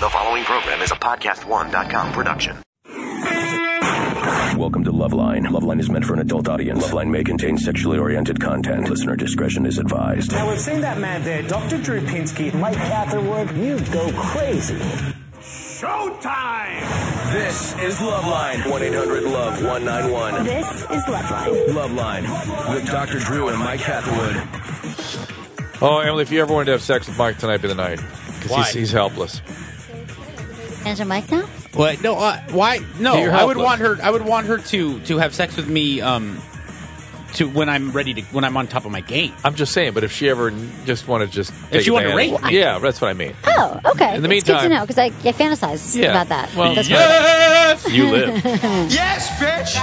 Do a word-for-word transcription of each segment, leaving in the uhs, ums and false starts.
The following program is a podcast one dot com production. Welcome to Loveline. Loveline is meant for an adult audience. Loveline may contain sexually oriented content. Listener discretion is advised. Now, we've seen that man there, Doctor Drew Pinsky. Mike Catherwood, you go crazy. Showtime! This is Loveline. one eight hundred love one nine one. This is Loveline. Loveline with Doctor Drew and Mike Catherwood. Oh, Emily, if you ever wanted to have sex with Mike tonight, be the night. Because Why? he's, he's helpless. Answer Mike now? What? No, uh, why? No, You're I would helpless. want her. I would want her to to have sex with me. Um, to when I'm ready to when I'm on top of my game. I'm just saying, but if she ever just wanted to just take she wanted to advantage- rape me. Yeah, that's what I mean. Oh, okay. In the it's good to meantime- know because I, I fantasize Yeah. about that. Well, That's yes! You live. Yes, bitch!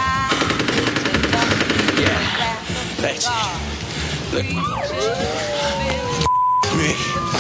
Yeah. That's it. Look. Me.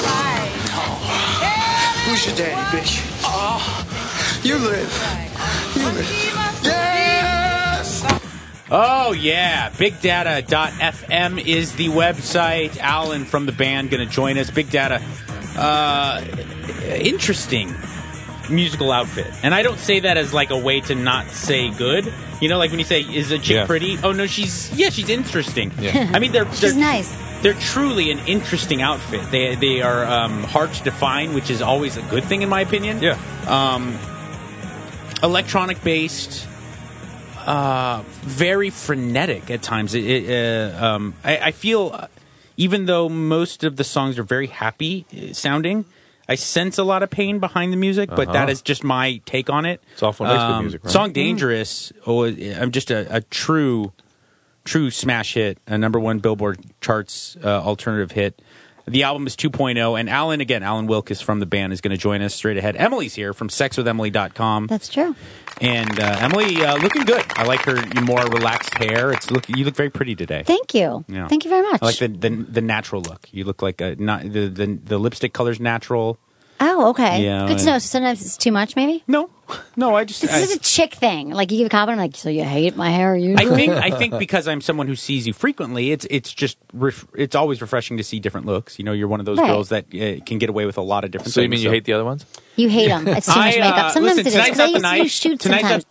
Oh. Who's your daddy, bitch? Oh. You live. You live. Yes! Oh yeah, big data dot f m is the website. Alan from the band going to join us. Big Data, uh, interesting musical outfit, and I don't say that as like a way to not say good. You know, like when you say, "Is a chick Yeah. pretty?" Oh no, she's yeah, she's interesting. Yeah. I mean, they're, they're She's nice. They're truly an interesting outfit. They they are um, hard to define, which is always a good thing in my opinion. Yeah. Um, electronic based, uh, very frenetic at times. It, it, uh, um, I, I feel, uh, even though most of the songs are very happy uh, sounding, I sense a lot of pain behind the music. But Uh-huh. that is just my take on it. It's often makes good Um, music, right? Song "Dangerous." Oh, I'm just a, a true. True smash hit, a number one Billboard charts uh, alternative hit. The album is two point oh, and Alan, again, Alan Wilkes from the band is going to join us straight ahead. Emily's here from sex with emily dot com. That's true. And uh, Emily, uh, looking good. I like her more relaxed hair. It's look. You look very pretty today. Thank you. Yeah. Thank you very much. I like the, the the natural look. You look like a not the the, the lipstick color's natural. Oh, okay. Yeah, Good to I- know. So sometimes it's too much, maybe? No, no. I just This I, is a chick thing. Like, you give a compliment, like, so you hate my hair, you I think I think because I'm someone who sees you frequently, it's it's just ref- it's always refreshing to see different looks. You know, you're one of those Right. girls that uh, can get away with a lot of different So things. you mean you hate the other ones? You hate them. It's too much I, uh, makeup. Sometimes listen, it is. tonight's 'cause not I the used to night. do shoot Tonight's sometimes.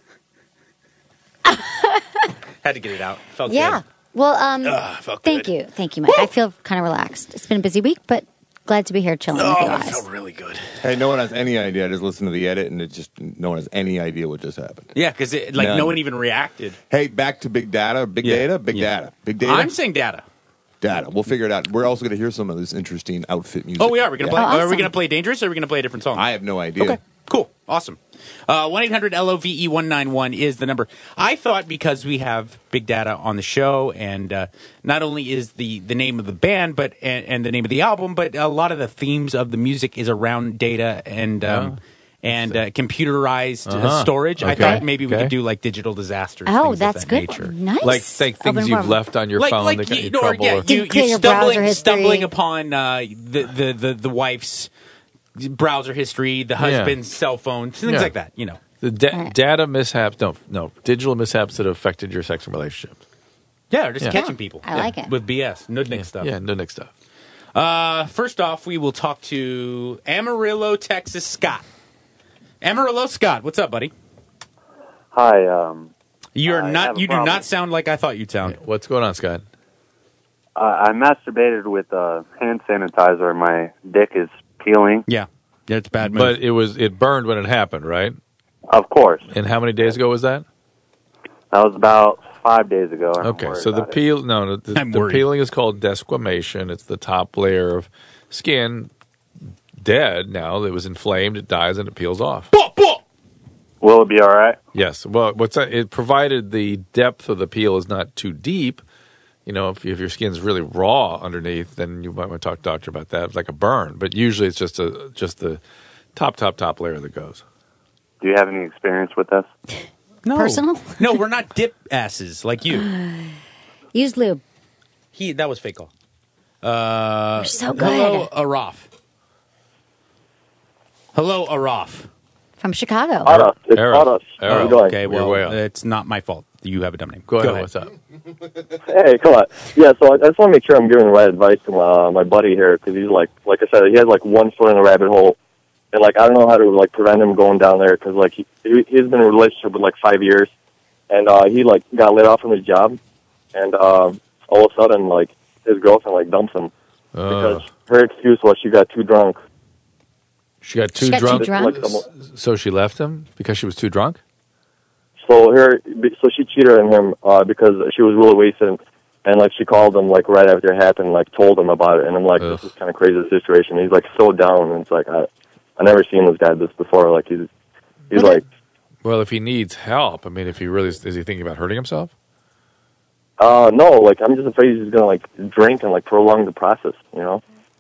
Had to get it out. Felt Yeah. good. Well, um, Ugh, felt thank good. you. Thank you, Mike. I feel kind of relaxed. It's been a busy week, but glad to be here chilling with you Oh, it guys. felt really good. Hey, no one has any idea. I just listened to the edit, and it just no one has any idea what just happened. Yeah, because like None. no one even reacted. Hey, back to big data, big Yeah. data, big Yeah. data, big data. I'm saying data. data. We'll figure it out. We're also going to hear some of this interesting outfit music. Oh, we are. We're gonna Yeah. play. Oh, Are we awesome. gonna play Dangerous, or are we gonna play a different song? I have no idea. Okay, cool, awesome. Uh, one eight hundred L O V E one nine one is the number. I thought because we have Big Data on the show, and uh, not only is the, the name of the band, but and, and the name of the album, but a lot of the themes of the music is around data and um, and uh, computerized uh, Uh-huh. storage. I Okay. thought maybe we Okay. could do like digital disasters. Oh, things that's of that good. nature. Nice. Like, like things Open you've forum. left on your like, phone like that got you, you or, trouble. yeah, or- you, You clear you're your browser stumbling, history. stumbling upon uh, the, the, the, the wife's browser history, the husband's cell phone, things Yeah. like that, you know. the da- Right. data mishaps, no, no, digital mishaps that affected your sex and relationships. Yeah, or just Yeah. catching people. I like it. With B S, nudnik Yeah, stuff. yeah, no next stuff. Uh, first off, we will talk to Amarillo, Texas, Scott. Amarillo, Scott, what's up, buddy? Hi, um, You're I not. have a You do problem. not sound like I thought you'd sound. What's going on, Scott? I, I masturbated with uh, hand sanitizer and my dick is peeling. Yeah, yeah, it's a bad. Move. But it was it burned when it happened, right? Of course. And how many days ago was that? That was about five days ago. I'm Okay, worried so the about it. peel, no, no, the, I'm the worried. peeling is called desquamation. It's the top layer of skin dead now that was inflamed. It dies and it peels off. Will it be all right? Yes. Well, what's that? It provided the depth of the peel is not too deep. You know, if, if your skin's really raw underneath, then you might want to talk to a doctor about that. It's like a burn, but usually it's just a just the top, top, top layer that goes. Do you have any experience with this? no, Personal? no, we're not dip asses like you. Use lube. He that was fake call. Uh, You're so good. Hello, Araf. Hello, Araf. From Chicago. Ara, it's Ara. Ara. How Ara. you doing? Okay, You're well, way off. it's not my fault. You have a dumb name. Go ahead. What's up? Hey, come on. Yeah, so I, I just want to make sure I'm giving the right advice to my, uh, my buddy here because he's like, like I said, he has like one foot in a rabbit hole, and like I don't know how to like prevent him going down there because like he he- he's been in a relationship with like five years, and uh, he like got laid off from his job, and uh, all of a sudden like his girlfriend like dumps him because her excuse was she got too drunk. She got too She got drunk. too drunk? S- So she left him because she was too drunk. So her, so she cheated on him uh, because she was really wasted, and like she called him like right after it happened, like told him about it, and I'm like, Ugh. this is kind of crazy situation. He's like so down, and it's like I, I never seen this guy this before. Like he's, he's What like, Well, if he needs help, I mean, if he really is he thinking about hurting himself? uh, no, like I'm just afraid he's gonna like drink and like prolong the process, you know?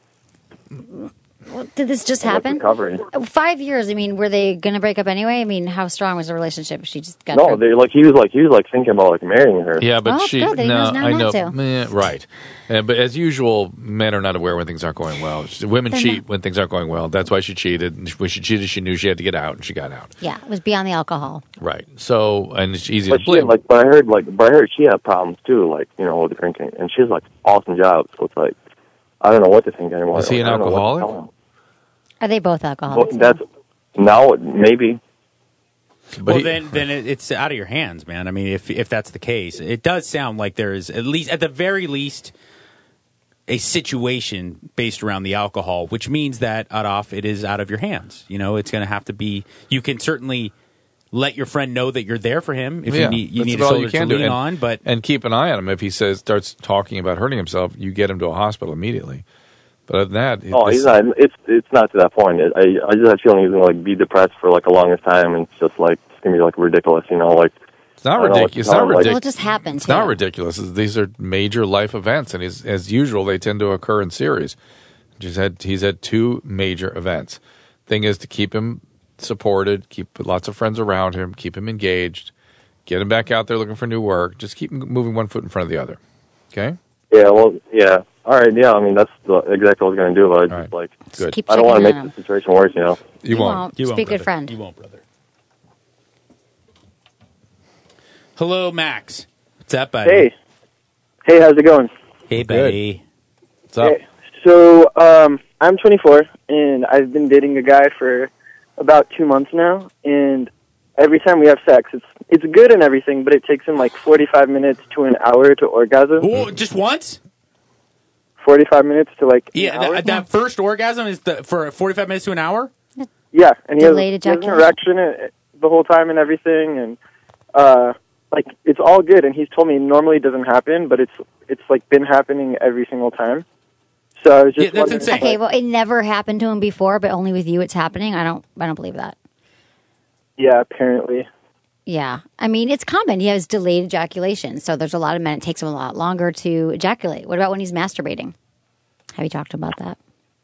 Well, did this just Like, happen? recovery. Five years. I mean, were they going to break up anyway? I mean, how strong was the relationship? She just got No, drunk? they like he was like he was like thinking about like marrying her. Yeah, but Oh, she. good. Then he No, knows now I know. not to. Meh, right, Uh, but as usual, men are not aware when things aren't going well. Women They're cheat not. when things aren't going well. That's why she cheated. And when she cheated, she knew she had to get out, and she got out. Yeah, it was beyond the alcohol. Right. So, and it's easy But to she blame. like, but I heard like, but I heard she had problems too, like you know, with drinking, and she's like awesome job. So it's like I don't know what to think anymore. Was he Like, an I don't know what to alcoholic? tell him. Are they both Well, alcoholics? that's now maybe. But well, he- then, then it, it's out of your hands, man. I mean, if if that's the case, it does sound like there is at least, at the very least, a situation based around the alcohol, which means that Adolf, it is out of your hands. You know, it's going to have to be. You can certainly let your friend know that you're there for him if Yeah, you need you that's need a about all shoulder you can to do. lean And- on. But and keep an eye on him. If he says starts talking about hurting himself, you get him to a hospital immediately. But other than that, Oh, this- he's not. It's it's not to that point. I I just have a feeling he's gonna like be depressed for like the longest time, and it's just like it's gonna be like ridiculous, you know, like. it's not I don't know what ridiculous. to It's tell not him, like- ridiculous. Well, it just happened. It's not ridiculous. These are major life events, and he's, as usual, they tend to occur in series. He's had he's had two major events. Thing is to keep him supported, keep lots of friends around him, keep him engaged, get him back out there looking for new work. Just keep him moving one foot in front of the other. Okay. Yeah. Well. Yeah. All right. Yeah. I mean, that's the, exactly what I was gonna do, but I just All right. like Good. Keep I don't want to checking make on the him. situation worse, you know. You, You won't. won't. you Just won't, be a good brother. friend. You won't, brother. Hello, Max. What's up, buddy? Hey. Hey, how's it going? Hey, buddy. What's up? Hey. So, um, I'm twenty-four, and I've been dating a guy for about two months now, and every time we have sex, it's it's good and everything, but it takes him like forty-five minutes to an hour to orgasm. Oh, just once? forty-five minutes to like an Yeah, hour? that, that first orgasm is the, for forty-five minutes to an hour? Yeah, and he has, Delayed he has an ejaculation. erection uh, the whole time and everything, and uh, like it's all good. And he's told me normally it doesn't happen, but it's it's like been happening every single time. So I was just Yeah, that's wondering, insane. Okay, well, it never happened to him before, but only with you it's happening. I don't. I don't believe that. yeah, apparently. Yeah, I mean it's common. He has delayed ejaculation, so there's a lot of men. It takes him a lot longer to ejaculate. What about when he's masturbating? Have you talked about that?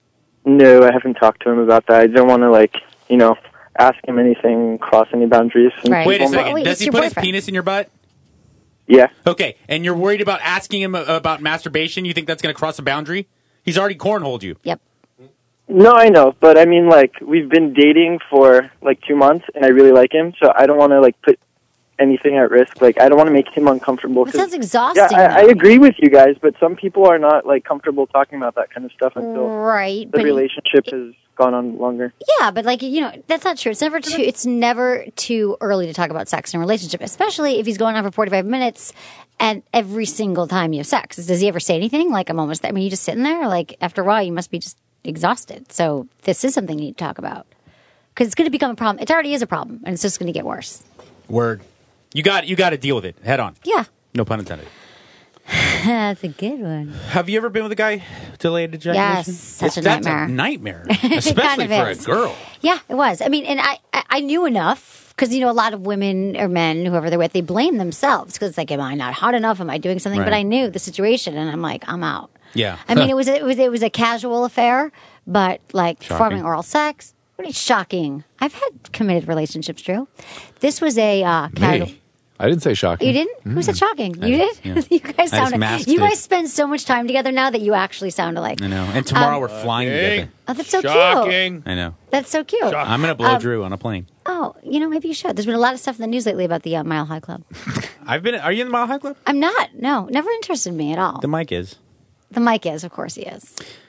No, I haven't talked to him about that. I don't want to like you know ask him anything, cross any boundaries. And Right. Wait a people- second. wait, Does it's he your put his boyfriend. penis in your butt? Yeah. Okay, and you're worried about asking him about masturbation? You think that's going to cross a boundary? He's already cornholed you. Yep. No, I know, but I mean, like, we've been dating for like two months, and I really like him, so I don't want to like put anything at risk. Like, I don't want to make him uncomfortable. That 'cause- sounds exhausting. Yeah, I, I though. agree with you guys, but some people are not like comfortable talking about that kind of stuff until Right, the but relationship has gone on longer. yeah, but like you know, that's not true. It's never too. It's never too early to talk about sex in a relationship, especially if he's going on for forty-five minutes, and every single time you have sex, does he ever say anything? Like I'm almost. I mean, you just sitting there. Like after a while, you must be just exhausted. So this is something you need to talk about because it's going to become a problem. It already is a problem, and it's just going to get worse. Word. You got you got to deal with it head on. Yeah, No pun intended. that's a good one. Have you ever been with a guy delayed ejaculation? Yes, such a That's nightmare. a nightmare, It especially kind of for is. a girl. Yeah, it was. I mean, and I, I, I knew enough because, you know, a lot of women or men, whoever they're with, they blame themselves because it's like, am I not hot enough? Am I doing something? But Right. I knew the situation and I'm like, I'm out. Yeah. I mean, it was, it was, it was a casual affair, but like Shocking. performing oral sex, pretty shocking. I've had committed relationships, Drew. This was a uh, casual. Me. I didn't say shocking. You didn't? Who said shocking? You I- did? yeah. You guys I just sound. masked You it. guys spend so much time together now that you actually sound alike. I know. And tomorrow Um, we're flying together. Oh, that's so cute. Shocking. I know. That's so cute. I'm going to blow Um, Drew on a plane. Oh, you know, maybe you should. There's been a lot of stuff in the news lately about the uh, Mile High Club. I've been. Are you in the Mile High Club? I'm not. No, never interested me at all. The mic is. The mic is, of course, he is.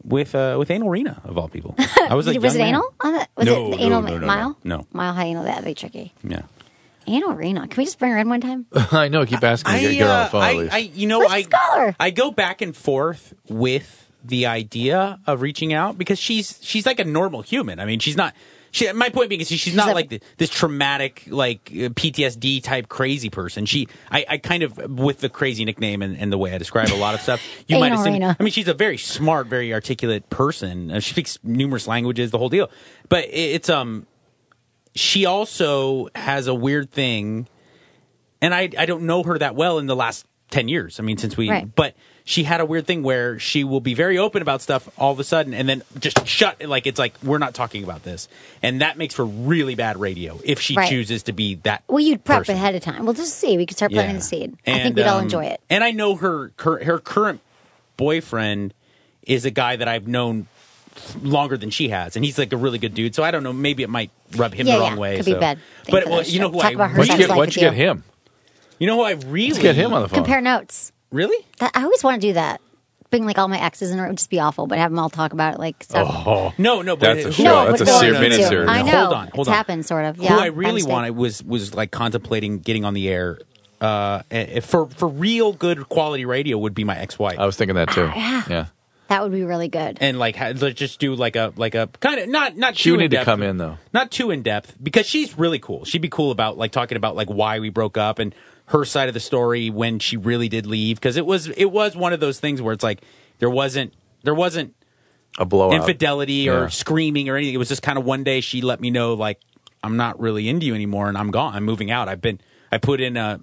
with uh, with Anal Rena of all people. I was like, was it young man. anal? On the, was No, it the no, anal no, no, mile? no. Mile high anal. That'd be tricky. Yeah. Anal Rena. Can we just bring her in one time? I know. Keep asking me to I, get, get her on uh, the phone at I, least. I, you know, Let's I just call her. I go back and forth with the idea of reaching out because she's she's like a normal human. I mean, she's not. She, my point being is she's, she's not a- like the, this traumatic, like uh, P T S D type crazy person. She, I, I kind of with the crazy nickname and, and the way I describe a lot of stuff, you might Anal assume. Rena. I mean, she's a very smart, very articulate person. Uh, she speaks numerous languages, the whole deal. But it, it's um, she also has a weird thing, and I I don't know her that well in the last ten years. I mean, since we, Right. but she had a weird thing where she will be very open about stuff all of a sudden and then just shut, like, it's like, we're not talking about this. And that makes for really bad radio if she Right. chooses to be that. Well, you'd prep person. ahead of time. We'll just see. We could start planting Yeah. the seed. I And, think we'd all um, enjoy it. And I know her, her, her current boyfriend is a guy that I've known longer than she has. And he's like a really good dude. So I don't know, maybe it might rub him Yeah, the wrong yeah. way. Could be so. bad thing But for well, this you know show. who Talk I about her Why don't sex you get, life why with don't you get you. him? You know who I really Let's get him on the phone. Compare notes. Really? That, I always want to do that. Bring like all my exes in, it would just be awful, but have them all talk about it like stuff. Oh, No, no, but That's a who- show. No, That's but a no, series, me too. miniseries. I know. Hold on, hold it's on. happened, sort of. Who Yeah, I by really mistake. wanted was was like contemplating getting on the air uh, eh, for for real good quality radio would be my ex-wife, I was thinking that too. yeah. Yeah. That would be really good. and like ha- let's just do like a like a kind of not not She too would need to in-depth, come in, though. not too in depth because she's really cool. She'd be cool about like talking about like why we broke up and her side of the story when she really did leave because it was it was one of those things where it's like there wasn't there wasn't A blowout. infidelity or Yeah. screaming or anything. It was just kind of one day she let me know like I'm not really into you anymore and I'm gone. I'm moving out. I've been I put in a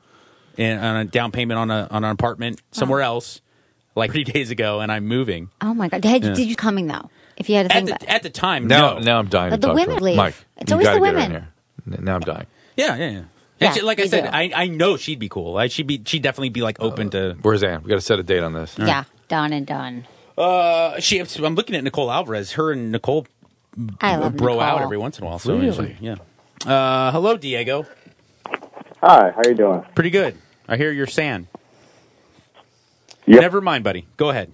in on a down payment on a on an apartment somewhere else like three days ago and I'm moving. Oh my god! Did, Yeah. did you coming though? If you had to At think the, about at the time, Now, no. now I'm dying But to the talk women to her. leave. Mike, It's you always gotta the get her in women. here. N- Now I'm dying. Yeah, yeah, yeah. Yeah, And she- like I you said, do. I, I know she'd be cool. I, she'd be she'd definitely be like open to. Where's Ann? We got to set a date on this. yeah, done and done. Uh, she. I'm looking at Nicole Alvarez. Her and Nicole I love bro Nicole. out every once in a while. So Really? yeah. Uh, hello, Diego. Hi, how you doing? Pretty good. I hear you're San. Yep. Never mind, buddy. Go ahead.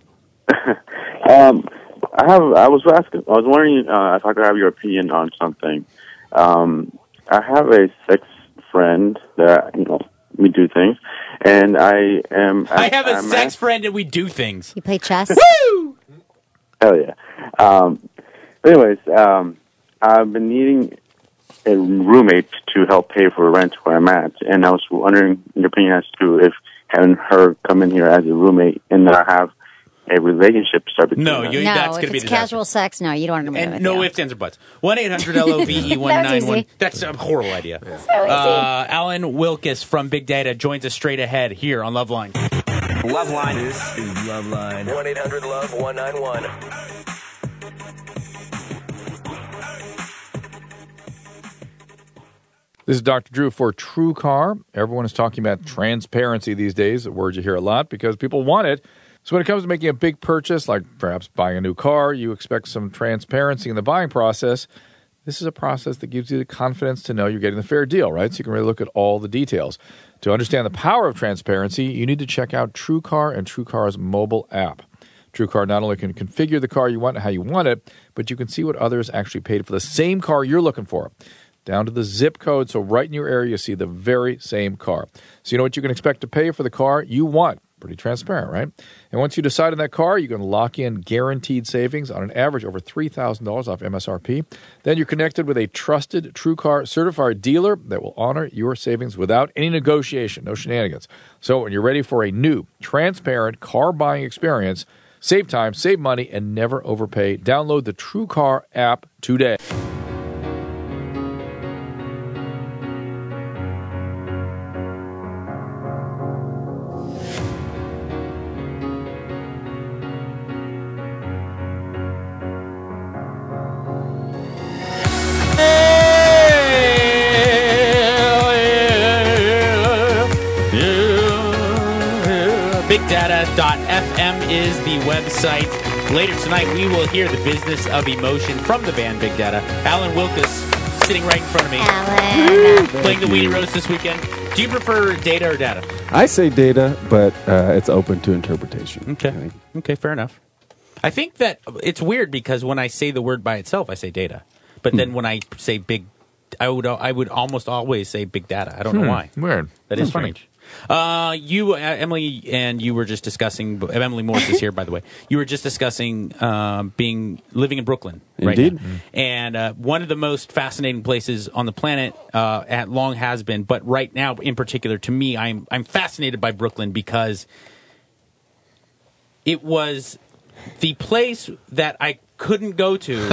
Um, I have. I was asking. I was wondering uh, if I could have your opinion on something. Um, I have a sex friend that you know we do things, and I am. I have a I'm sex ask- friend and we do things. You play chess. Woo! Hell yeah. Um, anyways, um, I've been needing a roommate to help pay for rent where I'm at, and I was wondering your opinion as to if having her come in here as a roommate and then I have a relationship start between No, us. you, No, that's if going to be it's disaster. casual sex, no, you don't want to And with no you. ifs, ands, or buts. one eight hundred L O V E one nine one. easy. That's a horrible idea. So easy. Uh, Alan Wilkes from Big Data joins us straight ahead here on Loveline. Loveline. This is Loveline. one eight hundred love one nine one. This is Doctor Drew for True Car. Everyone is talking about transparency these days, a word you hear a lot because people want it. So when it comes to making a big purchase, like perhaps buying a new car, you expect some transparency in the buying process. This is a process that gives you the confidence to know you're getting the fair deal, right? So you can really look at all the details. To understand the power of transparency, you need to check out TrueCar and TrueCar's mobile app. TrueCar not only can configure the car you want and how you want it, but you can see what others actually paid for the same car you're looking for, down to the zip code. So right in your area, you see the very same car. So you know what you can expect to pay for the car you want. Pretty transparent, right? And once you decide on that car, you can lock in guaranteed savings on an average over three thousand dollars off M S R P. Then you're connected with a trusted TrueCar certified dealer that will honor your savings without any negotiation, no shenanigans. So when you're ready for a new, transparent car buying experience, save time, save money, and never overpay, download the TrueCar app today. big data dot f m is the website. Later tonight, we will hear the business of emotion from the band Big Data. Alan Wilkes sitting right in front of me. Alan. Playing the Weedy Roast this weekend. Do you prefer data or data? I say data, but uh, it's open to interpretation. Okay. Okay, fair enough. I think that it's weird because when I say the word by itself, I say data. But Hmm. then when I say big, I would I would almost always say big data. I don't Hmm. know why. Weird. That is strange. Uh, you, uh, Emily, and you were just discussing. Emily Morse is here, by the way. You were just discussing uh, being living in Brooklyn, right Indeed. now. And uh, one of the most fascinating places on the planet, uh, at long has been, but right now, in particular, to me, I'm I'm fascinated by Brooklyn because it was the place that I couldn't go to.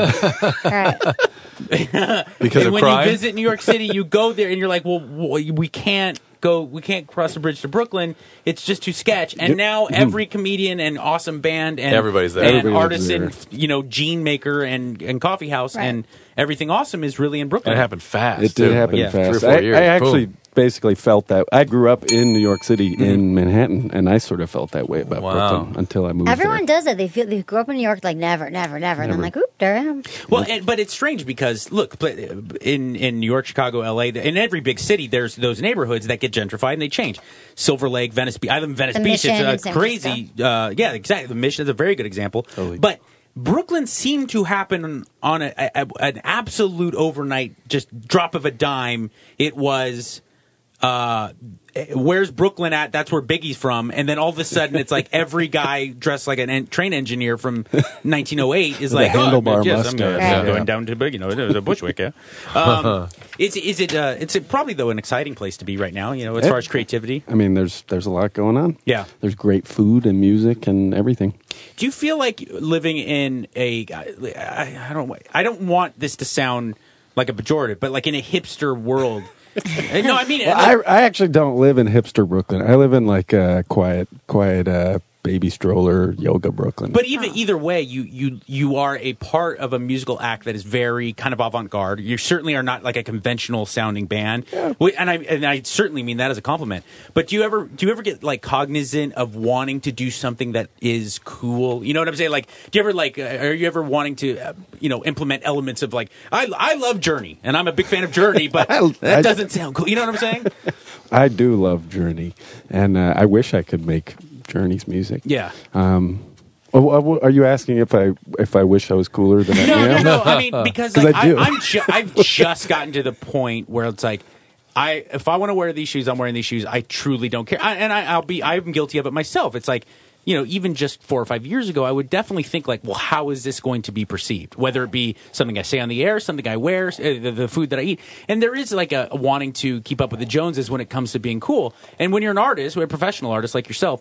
Because and of when crime? you visit New York City, you go there and you're like, well, w- we can't go, we can't cross the bridge to Brooklyn. It's just too sketch. And Yep. now Mhm. every comedian and awesome band and Everybody's there. and Everybody's artist there. and you know gene maker and and coffee house Right. and everything awesome is really in Brooklyn. It happened fast. It did too. happen Like, fast. Three or four I, years. I actually Boom. basically felt that. I grew up in New York City, in Manhattan, and I sort of felt that way about Wow. Brooklyn until I moved Everyone does it. They feel they grew up in New York, like never, never, never, and then Never. like, oop, there I am. Well, and, but it's strange because look, pl- in in New York, Chicago, L A, in every big city, there's those neighborhoods that get gentrified and they change. Silver Lake, Venice Beach. I live in Venice The Beach. Mission in It's a San crazy. Uh, yeah, exactly. The Mission is a very good example. But Brooklyn seemed to happen on a, a, an absolute overnight, just drop of a dime. It was. Uh, where's Brooklyn at? That's where Biggie's from. And then all of a sudden, it's like every guy dressed like a en- train engineer from nineteen oh eight is The like, handlebar oh, yes, I'm, mustache. uh, Right. going down to Big, you know, the Bushwick. Yeah. Um, is is it? Uh, it's probably though an exciting place to be right now. You know, as It- far as creativity. I mean, there's there's a lot going on. Yeah. There's great food and music and everything. Do you feel like living in a? I, I don't. I don't want this to sound like a pejorative, but like in a hipster world. No, I mean, Well, I, I actually don't live in hipster Brooklyn. I live in like a quiet, quiet uh, baby stroller yoga Brooklyn. But even either way, you you you are a part of a musical act that is very kind of avant-garde. You certainly are not like a conventional sounding band, Wh- and I and I certainly mean that as a compliment. But do you ever do you ever get like cognizant of wanting to do something that is cool? You know what I'm saying? Like, do you ever like uh, are you ever wanting to uh, you know implement elements of like I I love Journey and I'm a big fan of Journey, but that I- doesn't sound cool. You know what I'm saying? I do love Journey, and uh, I wish I could make Journey's music. Yeah. Um, oh, oh, are you asking if I if I wish I was cooler than I No, am? no, no. I mean, because 'Cause like, I I do. I'm ju- I've just gotten to the point where it's like, I if I want to wear these shoes, I'm wearing these shoes. I truly don't care, I, and I, I'll be I'm guilty of it myself. It's like, you know, even just four or five years ago, I would definitely think like, well, how is this going to be perceived? Whether it be something I say on the air, something I wear, uh, the, the food that I eat, and there is like a, a wanting to keep up with the Joneses when it comes to being cool. And when you're an artist, when a professional artist like yourself,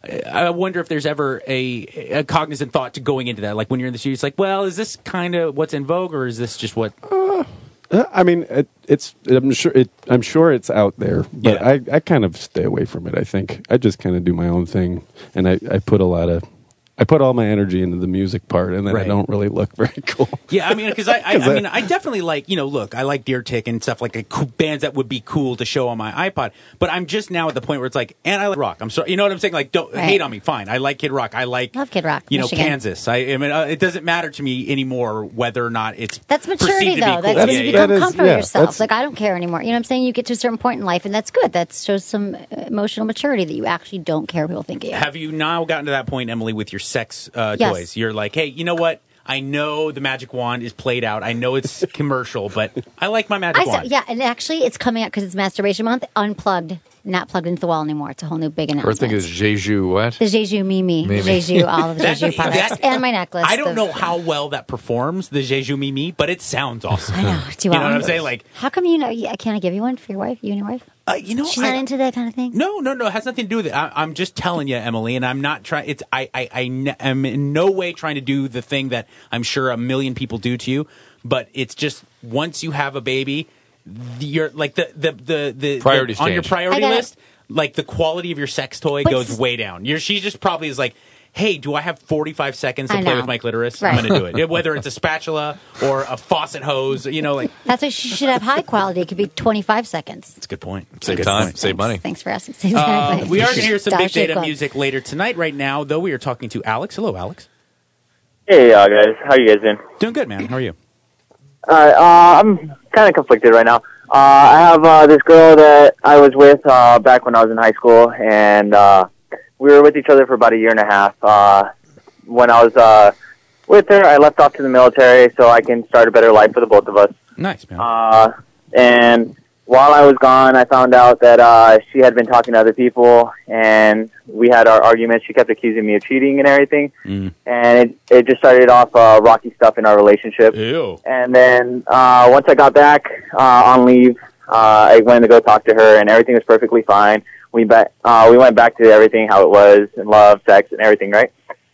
I wonder if there's ever a, a cognizant thought to going into that. Like when you're in the studio, it's like, well, is this kind of what's in vogue, or is this just what? Uh, I mean, it, it's. I'm sure. It, I'm sure it's out there, but Yeah. I, I kind of stay away from it. I think I just kind of do my own thing, and I, I put a lot of. I put all my energy into the music part, and then Right. I don't really look very cool. Yeah, I mean, because I, I, 'Cause I I- mean, I definitely like, you know, look, I like Deer Tick and stuff like a cool, bands that would be cool to show on my iPod. But I'm just now at the point where it's like, and I like rock. I'm sorry, you know what I'm saying? Like, don't Right. hate on me. Fine, I like Kid Rock. I like Love Kid Rock. You know, Michigan. Kansas. I, I mean, uh, it doesn't matter to me anymore whether or not it's That's maturity, perceived to be though. cool. That's Yeah, you yeah, become That is- comfortable yeah, with yourself. that's- Like, I don't care anymore. You know what I'm saying? You get to a certain point in life, and that's good. That shows some uh, emotional maturity that you actually don't care what people think of you. Have you now gotten to that point, Emily, with your sex uh, Yes. toys? You're like, hey, you know what? I know the magic wand is played out. I know it's commercial, but I like my magic I saw, wand. yeah, and actually, it's coming out because it's Masturbation Month. Unplugged, not plugged into the wall anymore. It's a whole new big Her announcement. thing is Jeju what? The Jeju Mimi, Mimi. Jeju, all of the That- Jeju products, that- and my necklace. I don't the- know how well that performs, the Jeju Mimi, but it sounds awesome. I know. Do You you know want what I'm one? saying? Like, How come you know? yeah, Can I give you one for your wife? You and your wife? uh, you know, She's I- not into that kind of thing. No, no, no. It has nothing to do with it. I, I'm just telling you, Emily, and I'm not trying. It's I, I, I n- am in no way trying to do the thing that I'm sure a million people do to you. But it's just once you have a baby, the, you're like the the the, the Priorities the, on your change. priority I got it. list. Like the quality of your sex toy But goes s- way down. You're, she just probably is like, hey, do I have forty-five seconds to I play know. with my clitoris? Right. I'm going to do it. Yeah, whether it's a spatula or a faucet hose, you know, like That's why she should have high quality. It could be twenty-five seconds. that's a good point. Save Good time, point. save money. Thanks for asking. Uh, Exactly. we are going to hear some Dollar big Shave data Club. music later tonight. Right now, though, we are talking to Alex. Hello, Alex. Hey, uh, guys. How you guys doing? Doing good, man. How are you? All right. Uh, I'm kind of conflicted right now. Uh, I have uh, this girl that I was with uh, back when I was in high school, and uh, we were with each other for about a year and a half. Uh, when I was uh, with her. I left off to the military so I can start a better life for the both of us. Nice, man. Uh, and while I was gone, I found out that uh, she had been talking to other people, and we had our arguments. She kept accusing me of cheating and everything, Mm. and it, it just started off uh, rocky stuff in our relationship. Ew. And then uh, once I got back uh, on leave, uh, I went to go talk to her, and everything was perfectly fine. We ba- uh, we went back to everything how it was, and love, sex, and everything, right?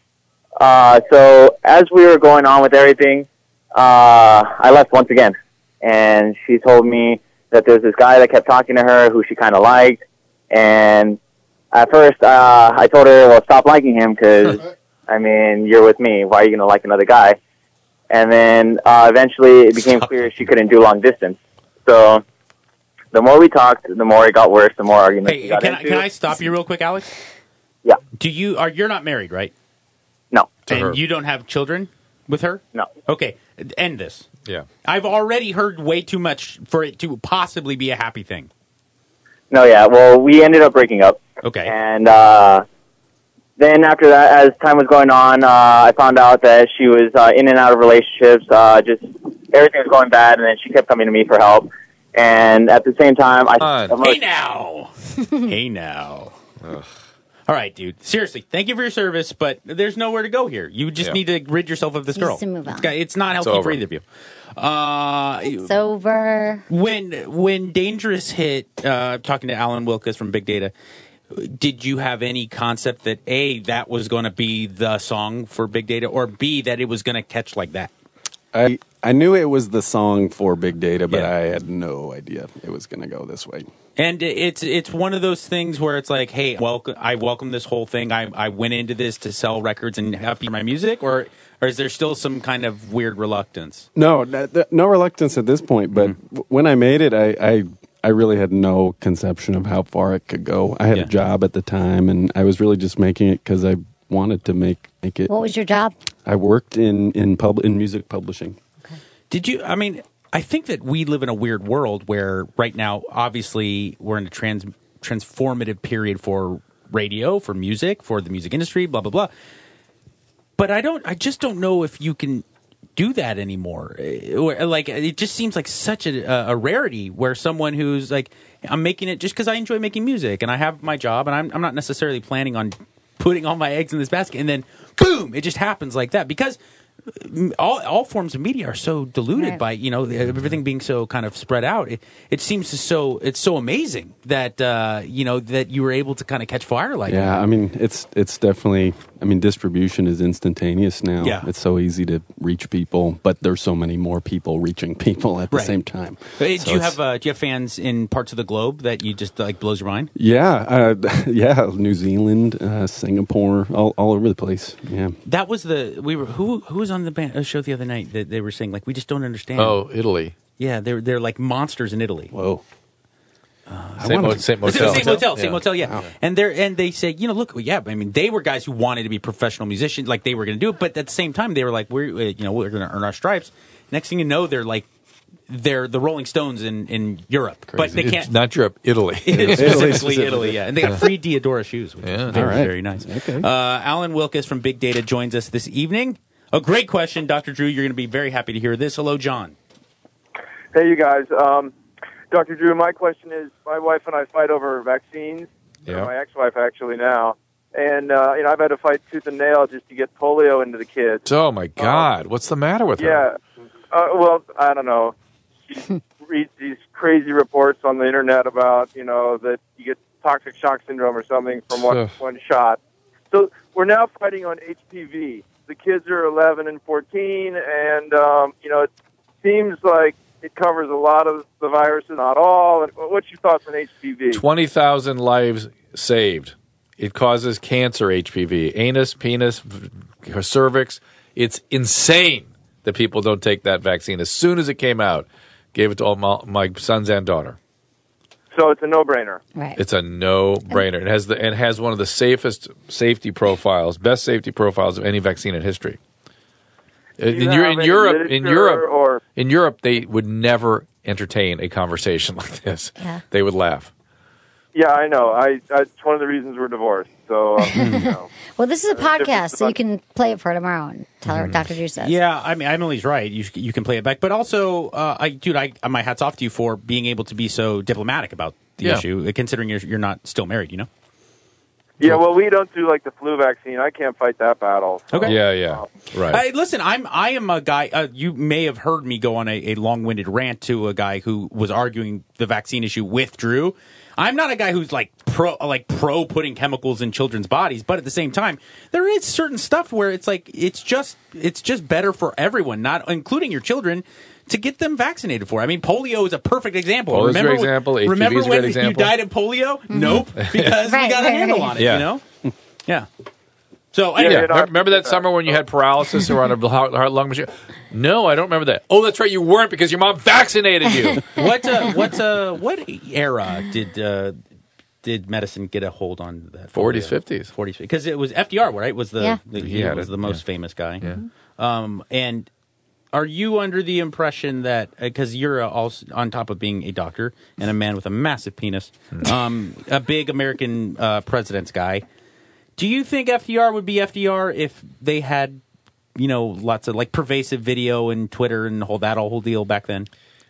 Uh, so as we were going on with everything, uh, I left once again, and she told me that there's this guy that kept talking to her who she kind of liked, and at first uh, I told her, well, stop liking him because, I mean, you're with me. Why are you going to like another guy? And then uh, eventually it became clear she couldn't do long distance. So the more we talked, the more it got worse, the more arguments we Hey, got can I, into. can I stop you real quick, Alex? Yeah. Do you are you're not married, right? No. To And her. you don't have children with her? No. Okay. End this. Yeah. I've already heard way too much for it to possibly be a happy thing. No, yeah. Well, we ended up breaking up. Okay. And uh, then after that, as time was going on, uh, I found out that she was uh, in and out of relationships. Uh, just everything was going bad, and then she kept coming to me for help. And at the same time, I Hey now. Hey now. All right, dude. Seriously, thank you for your service, but there's nowhere to go here. You just Yeah. need to rid yourself of this Needs girl. to move on. It's, got- it's not It's healthy for over. either of you. Uh, It's over. When when Dangerous hit, uh, talking to Alan Wilkes from Big Data, did you have any concept that A, that was going to be the song for Big Data, or B, that it was going to catch like that? I I knew it was the song for Big Data, but Yeah. I had no idea it was going to go this way. And it's it's one of those things where it's like, hey, welcome, I welcome this whole thing. I I went into this to sell records and have people hear my music, or or is there still some kind of weird reluctance? No, n- th- no reluctance at this point. But Mm-hmm. w- when I made it, I, I I really had no conception of how far it could go. I had Yeah. a job at the time, and I was really just making it because I wanted to make make it. What was your job? I worked in in pub in music publishing. Did you? I mean, I think that we live in a weird world where right now, obviously, we're in a trans transformative period for radio, for music, for the music industry, blah blah blah. But I don't. I just don't know if you can do that anymore. Eh, or, Like, it just seems like such a, a rarity where someone who's like, I'm making it just because I enjoy making music and I have my job and I'm, I'm not necessarily planning on putting all my eggs in this basket, and then boom, it just happens like that because all all forms of media are so diluted Right. by, you know, everything being so kind of spread out. It, it seems to so it's so amazing that uh, you know that you were able to kind of catch fire like Yeah, that. I mean it's it's definitely. I mean, distribution is instantaneous now. Yeah. It's so easy to reach people, but there's so many more people reaching people at the Right. same time. Hey, So do you it's- have uh, do you have fans in parts of the globe that you just like blows your mind? Yeah, uh, yeah, New Zealand, uh, Singapore, all all over the place. Yeah. That was the we were who who was on the band, uh, show the other night that they were saying like we just don't understand. Oh, Italy. Yeah, they're they're like monsters in Italy. Whoa. Same, mo- same motel. Same hotel, same Yeah. hotel, yeah. And they're and they say, you know, look, yeah. I mean, they were guys who wanted to be professional musicians, like they were going to do it. But at the same time, they were like, we're, uh, you know, we're going to earn our stripes. Next thing you know, they're like, they're the Rolling Stones in, in Europe, but they It's can't. not Europe, Italy. Specifically Italy, yeah, and they got free Diodora shoes, which Yeah. is very, All right. very nice. Okay. Uh, Alan Wilkes from Big Data joins us this evening. A great question, Doctor Drew. You're going to be very happy to hear this. Hello, John. Hey, you guys. Um, Doctor Drew, my question is, my wife and I fight over vaccines. Yeah. My ex-wife, actually, now. And, uh, you know, I've had to fight tooth and nail just to get polio into the kids. Oh my God! What's the matter with her? Yeah. Uh, well, I don't know. She reads these crazy reports on the internet about, you know, that you get toxic shock syndrome or something from one, Ugh. one shot. So we're now fighting on H P V. The kids are eleven and fourteen, and, um, you know, it seems like it covers a lot of the viruses, not all. And what's your thoughts on H P V? Twenty thousand lives saved. It causes cancer. H P V, anus, penis, v- cervix. It's insane that people don't take that vaccine. As soon as it came out, gave it to all my, my sons and daughter. So it's a no-brainer. Right. It's a no-brainer. It has the and has one of the safest safety profiles, best safety profiles of any vaccine in history. Do you In, have Eu- in any Europe, in literature Europe, or in Europe, they would never entertain a conversation like this. Yeah. They would laugh. Yeah, I know. I that's one of the reasons we're divorced. So, um, you know. Well, this is a Different podcast, so you about- can play it for tomorrow and tell her what Doctor Drew says. Yeah, I mean, Emily's right. You you can play it back, but also, uh, I, dude, I my hats off to you for being able to be so diplomatic about the Yeah. issue, considering you're you're not still married. You know. Yeah, well, we don't do like the flu vaccine. I can't fight that battle. So, Okay. Yeah, yeah, right. Hey, listen, I'm I am a guy. Uh, you may have heard me go on a, a long-winded rant to a guy who was arguing the vaccine issue with Drew. I'm not a guy who's like pro like pro putting chemicals in children's bodies, but at the same time, there is certain stuff where it's like it's just it's just better for everyone, not including your children, to get them vaccinated for. I mean, polio is a perfect example. Polio is a remember great example. H P V Remember is a when great example. you died of polio? Nope, because Right, we got a right, handle right. on it. Yeah. You know? Yeah. So Yeah, anyway, remember, remember that summer when you had paralysis or on a heart, heart lung machine? No, I don't remember that. Oh, that's right, you weren't because your mom vaccinated you. what uh, what uh, what era did uh, did medicine get a hold on that? forties, fifties. forties, because it was F D R, right? Was the, Yeah. the He he had was it, the most yeah. famous guy. Yeah. Um, and are you under the impression that because you're uh, also on top of being a doctor and a man with a massive penis, um, a big American uh, president's guy? Do you think F D R would be F D R if they had, you know, lots of like pervasive video and Twitter and whole that whole deal back then?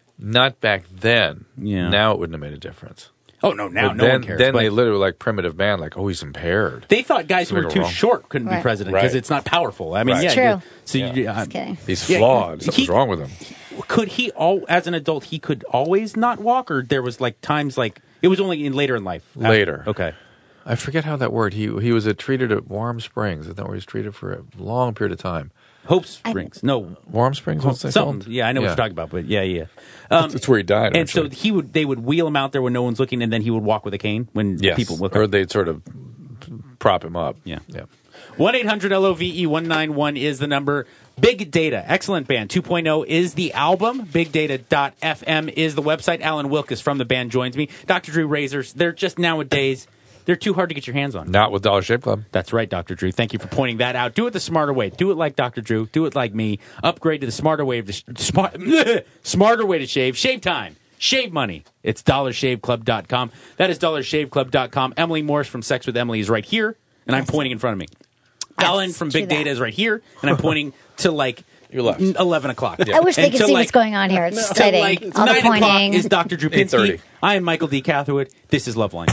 Not back then. Yeah. Now it wouldn't have made a difference. Oh no, now But no then, one cares. Then but they literally like primitive man, like, oh, he's impaired. they thought guys who were Something too wrong. short couldn't be Right. president because Right. it's not powerful. I mean, Right. yeah, It's true. you- so Yeah. you, uh, Just kidding. He's Yeah, flawed. he- Something's wrong with him. could he all as an adult he could always not walk, or there was like times like it was only in later in life. Later. Okay. I forget how that word. He he was uh, treated at Warm Springs. Isn't that where he was treated for a long period of time? Hope Springs. No. Warm Springs? What's that Something. called? Yeah, I know what you're talking about, but yeah, yeah. Um, That's where he died. and so actually. he would they would wheel him out there when no one's looking, and then he would walk with a cane when yes. people look. Or they'd sort of prop him up. Yeah. Yeah. one eight hundred L O V E one nine one is the number. Big Data, excellent band. two point oh is the album. big data dot f m is the website. Alan Wilkes from the band joins me. Doctor Drew razors, they're just nowadays, they're too hard to get your hands on. Not with Dollar Shave Club. That's right, Doctor Drew. Thank you for pointing that out. Do it the smarter way. Do it like Doctor Drew. Do it like me. Upgrade to the smarter way of the sh- smart, smarter way to shave. Shave time. Shave money. It's dollar shave club dot com. That is dollar shave club dot com. Emily Morse from Sex with Emily is right here, and I'm pointing in front of me. Alan from Big true that. Data is right here, and I'm pointing to like Your left. eleven o'clock. I wish they And could to, see like, what's going on here. It's to, exciting. like, All the nine o'clock pointing. is Doctor Drew eight Pinsky. thirty. I am Michael D. Catherwood. This is Loveline.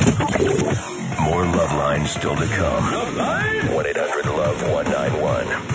More Love Line still to come. one eight hundred love one nine one.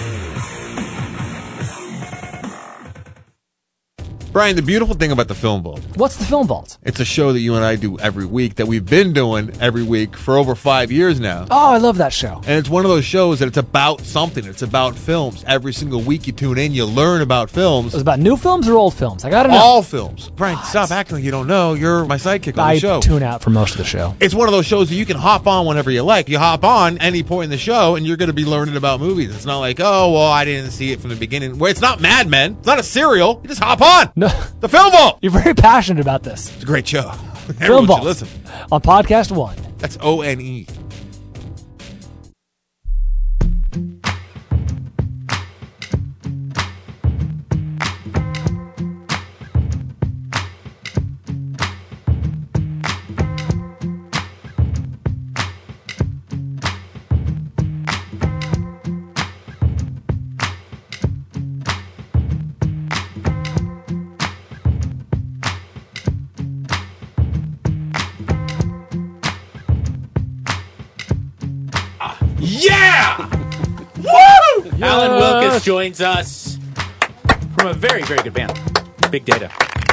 Brian, the beautiful thing about the Film Vault, What's the Film Vault? it's a show that you and I do every week that we've been doing every week for over five years now. Oh, I love that show. And it's one of those shows that it's about something. It's about films. Every single week you tune in, you learn about films. It was about new films or old films? I gotta know. All films. Brian, stop acting like you don't know. You're my sidekick on I the show. tune out for most of the show. It's one of those shows that you can hop on whenever you like. You hop on any point in the show, and you're going to be learning about movies. It's not like, oh, well, I didn't see it from the beginning. Well, it's not Mad Men. It's not a serial. You just hop on. No, The Film Vault. you're very passionate about this. It's a great show. Film Everyone Vault should listen. on Podcast One. That's O N E. Yeah! Woo! Alan Wilkes joins us from a very, very good band, Big Data.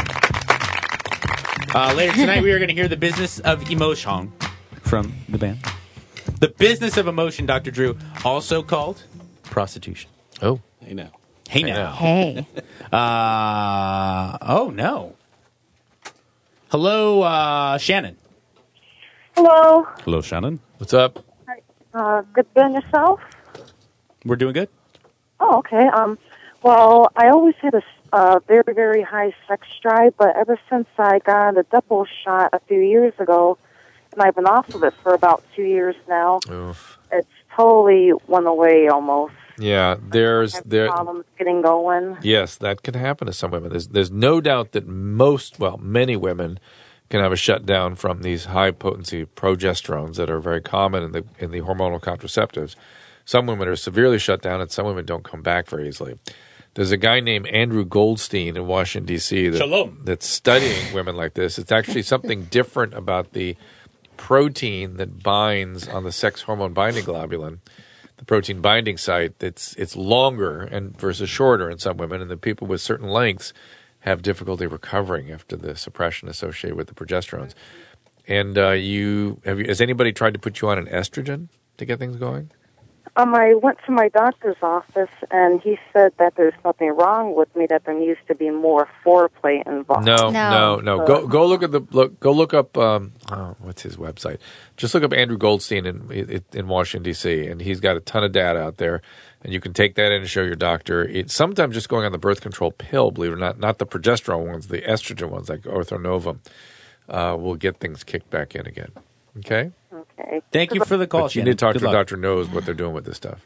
Uh, later tonight, we are going to hear The Business of Emotion from the band. The Business of Emotion, Doctor Drew, also called prostitution. Oh. Hey now. Hey now. Hey. Uh, oh, no. Hello, uh, Shannon. Hello. Hello, Shannon. What's up? Uh, good been yourself? We're doing good. Oh, okay. Um, well, I always had a uh, very, very high sex drive, but ever since I got a double shot a few years ago, and I've been off of it for about two years now, Oof. it's totally went away almost. Yeah, there's I have there. problems getting going. Yes, that can happen to some women. There's there's no doubt that most, well, many women can have a shutdown from these high potency progesterones that are very common in the in the hormonal contraceptives. Some women are severely shut down, and some women don't come back very easily. There's a guy named Andrew Goldstein in Washington, D C that, Shalom. that's studying women like this. It's actually something different about the protein that binds on the sex hormone binding globulin, the protein binding site. It's it's longer and versus shorter in some women, and the people with certain lengths have difficulty recovering after the suppression associated with the progesterones. And uh, you have you, has anybody tried to put you on an estrogen to get things going? Um, I went to my doctor's office, and he said that there's nothing wrong with me, that there needs to be more foreplay involved. No, no, no. Go go look at the look. Go look up. Um, oh, what's his website? Just look up Andrew Goldstein in in Washington D C, and he's got a ton of data out there, and you can take that in and show your doctor. It, sometimes just going on the birth control pill, believe it or not, not the progesterone ones, the estrogen ones like Orthonovum, uh, will get things kicked back in again. Okay. Okay. Thank you for the call, But you Shannon. need to talk Good to a luck. doctor who knows what they're doing with this stuff.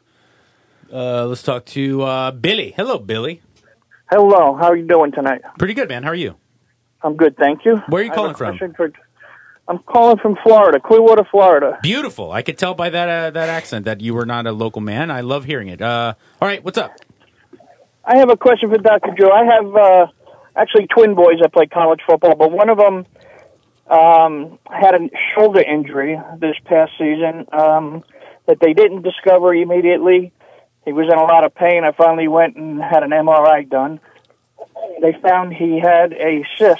Uh, let's talk to uh, Billy. Hello, Billy. Hello, how are you doing tonight? Pretty good, man. How are you? I'm good, thank you. Where are you I have calling a from? question For, I'm calling from Florida, Clearwater, Florida. Beautiful. I could tell by that uh, that accent that you were not a local man. I love hearing it. Uh, all right, what's up? I have a question for Doctor Joe. I have uh, actually twin boys that play college football, but one of them um, had a shoulder injury this past season um, that they didn't discover immediately. He was in a lot of pain. I finally went and had an M R I done. They found he had a cyst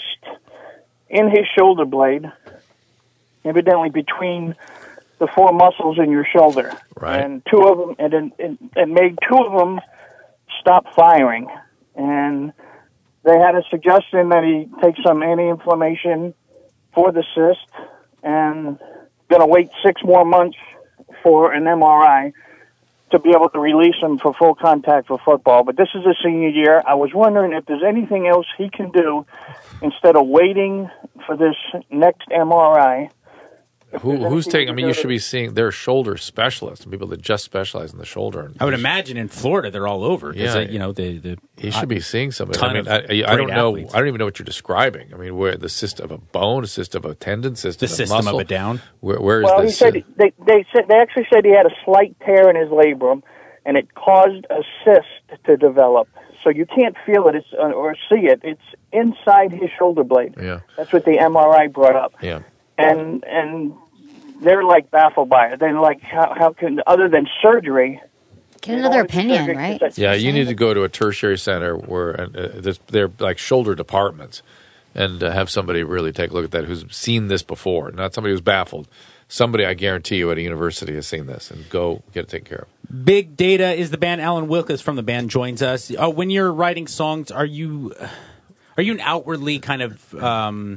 in his shoulder blade, evidently between the four muscles in your shoulder. Right. And two of them, and it, it, it made two of them stop firing. And they had a suggestion that he take some anti-inflammation for the cyst, and going to wait six more months for an M R I to be able to release him for full contact for football. But this is his senior year. I was wondering if there's anything else he can do instead of waiting for this next M R I. Who, who's anything taking? I you mean, can you do should be seeing. There are shoulder specialists and people that just specialize in the shoulder. I would imagine in Florida they're all over. 'cause, Yeah. uh, you know the the. He should be seeing somebody. I ton mean, of I, I, I don't great know. athletes. I don't even know what you're describing. I mean, where the system of a bone, a system of a tendon, system The of system of muscle. a down. Where, where is Well, he this? said they they said they actually said he had a slight tear in his labrum, and it caused a cyst to develop. So you can't feel it it's, uh, or see it. It's inside his shoulder blade. Yeah. That's what the M R I brought up. Yeah. And and they're like baffled by it. They're like, how, how can other than surgery? Get another opinion, right? Yeah, you need to go to a tertiary center where uh, there's, they're like shoulder departments, and uh, have somebody really take a look at that who's seen this before, not somebody who's baffled. Somebody, I guarantee you, at a university has seen this, and go get it taken care of. Big Data is the band. Alan Wilkes from the band joins us. Uh, when you're writing songs, are you are you an outwardly kind of um,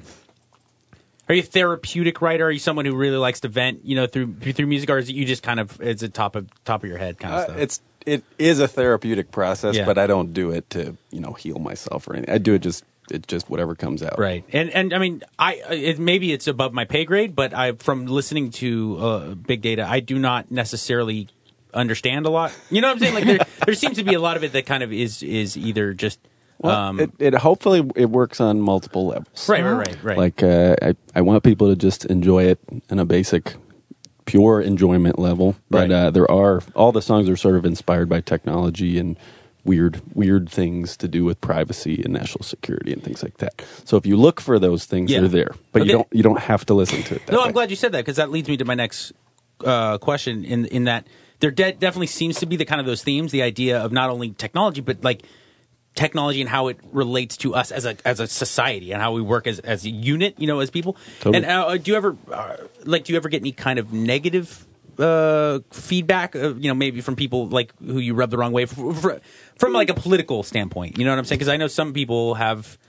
are you a therapeutic writer? Are you someone who really likes to vent, you know, through through music, or is it you just kind of it's a top of top of your head kind of Uh, stuff? it's it is a therapeutic process, Yeah. but I don't do it to you know heal myself or anything. I do it just it's just whatever comes out. Right, and and I mean, I it, maybe it's above my pay grade, but I from listening to uh, Big Data, I do not necessarily understand a lot. You know what I'm saying? Like there, there seems to be a lot of it that kind of is is either just Well, um, it, it hopefully it works on multiple levels. Right, right, right, right. Like uh, I, I want people to just enjoy it in a basic, pure enjoyment level. But Right. uh, there are all the songs are sort of inspired by technology and weird, weird things to do with privacy and national security and things like that. So if you look for those things, Yeah. they're there. But Okay. you don't you don't have to listen to it. That No, way. I'm glad you said that because that leads me to my next uh, question. In in that there de- definitely seems to be the kind of those themes, the idea of not only technology but like technology and how it relates to us as a as a society and how we work as as a unit, you know, as people. Totally. And uh, do you ever uh, like do you ever get any kind of negative uh, feedback? Uh, you know, maybe from people like who you rub the wrong way f- f- from like a political standpoint. You know what I'm saying? Because I know some people have.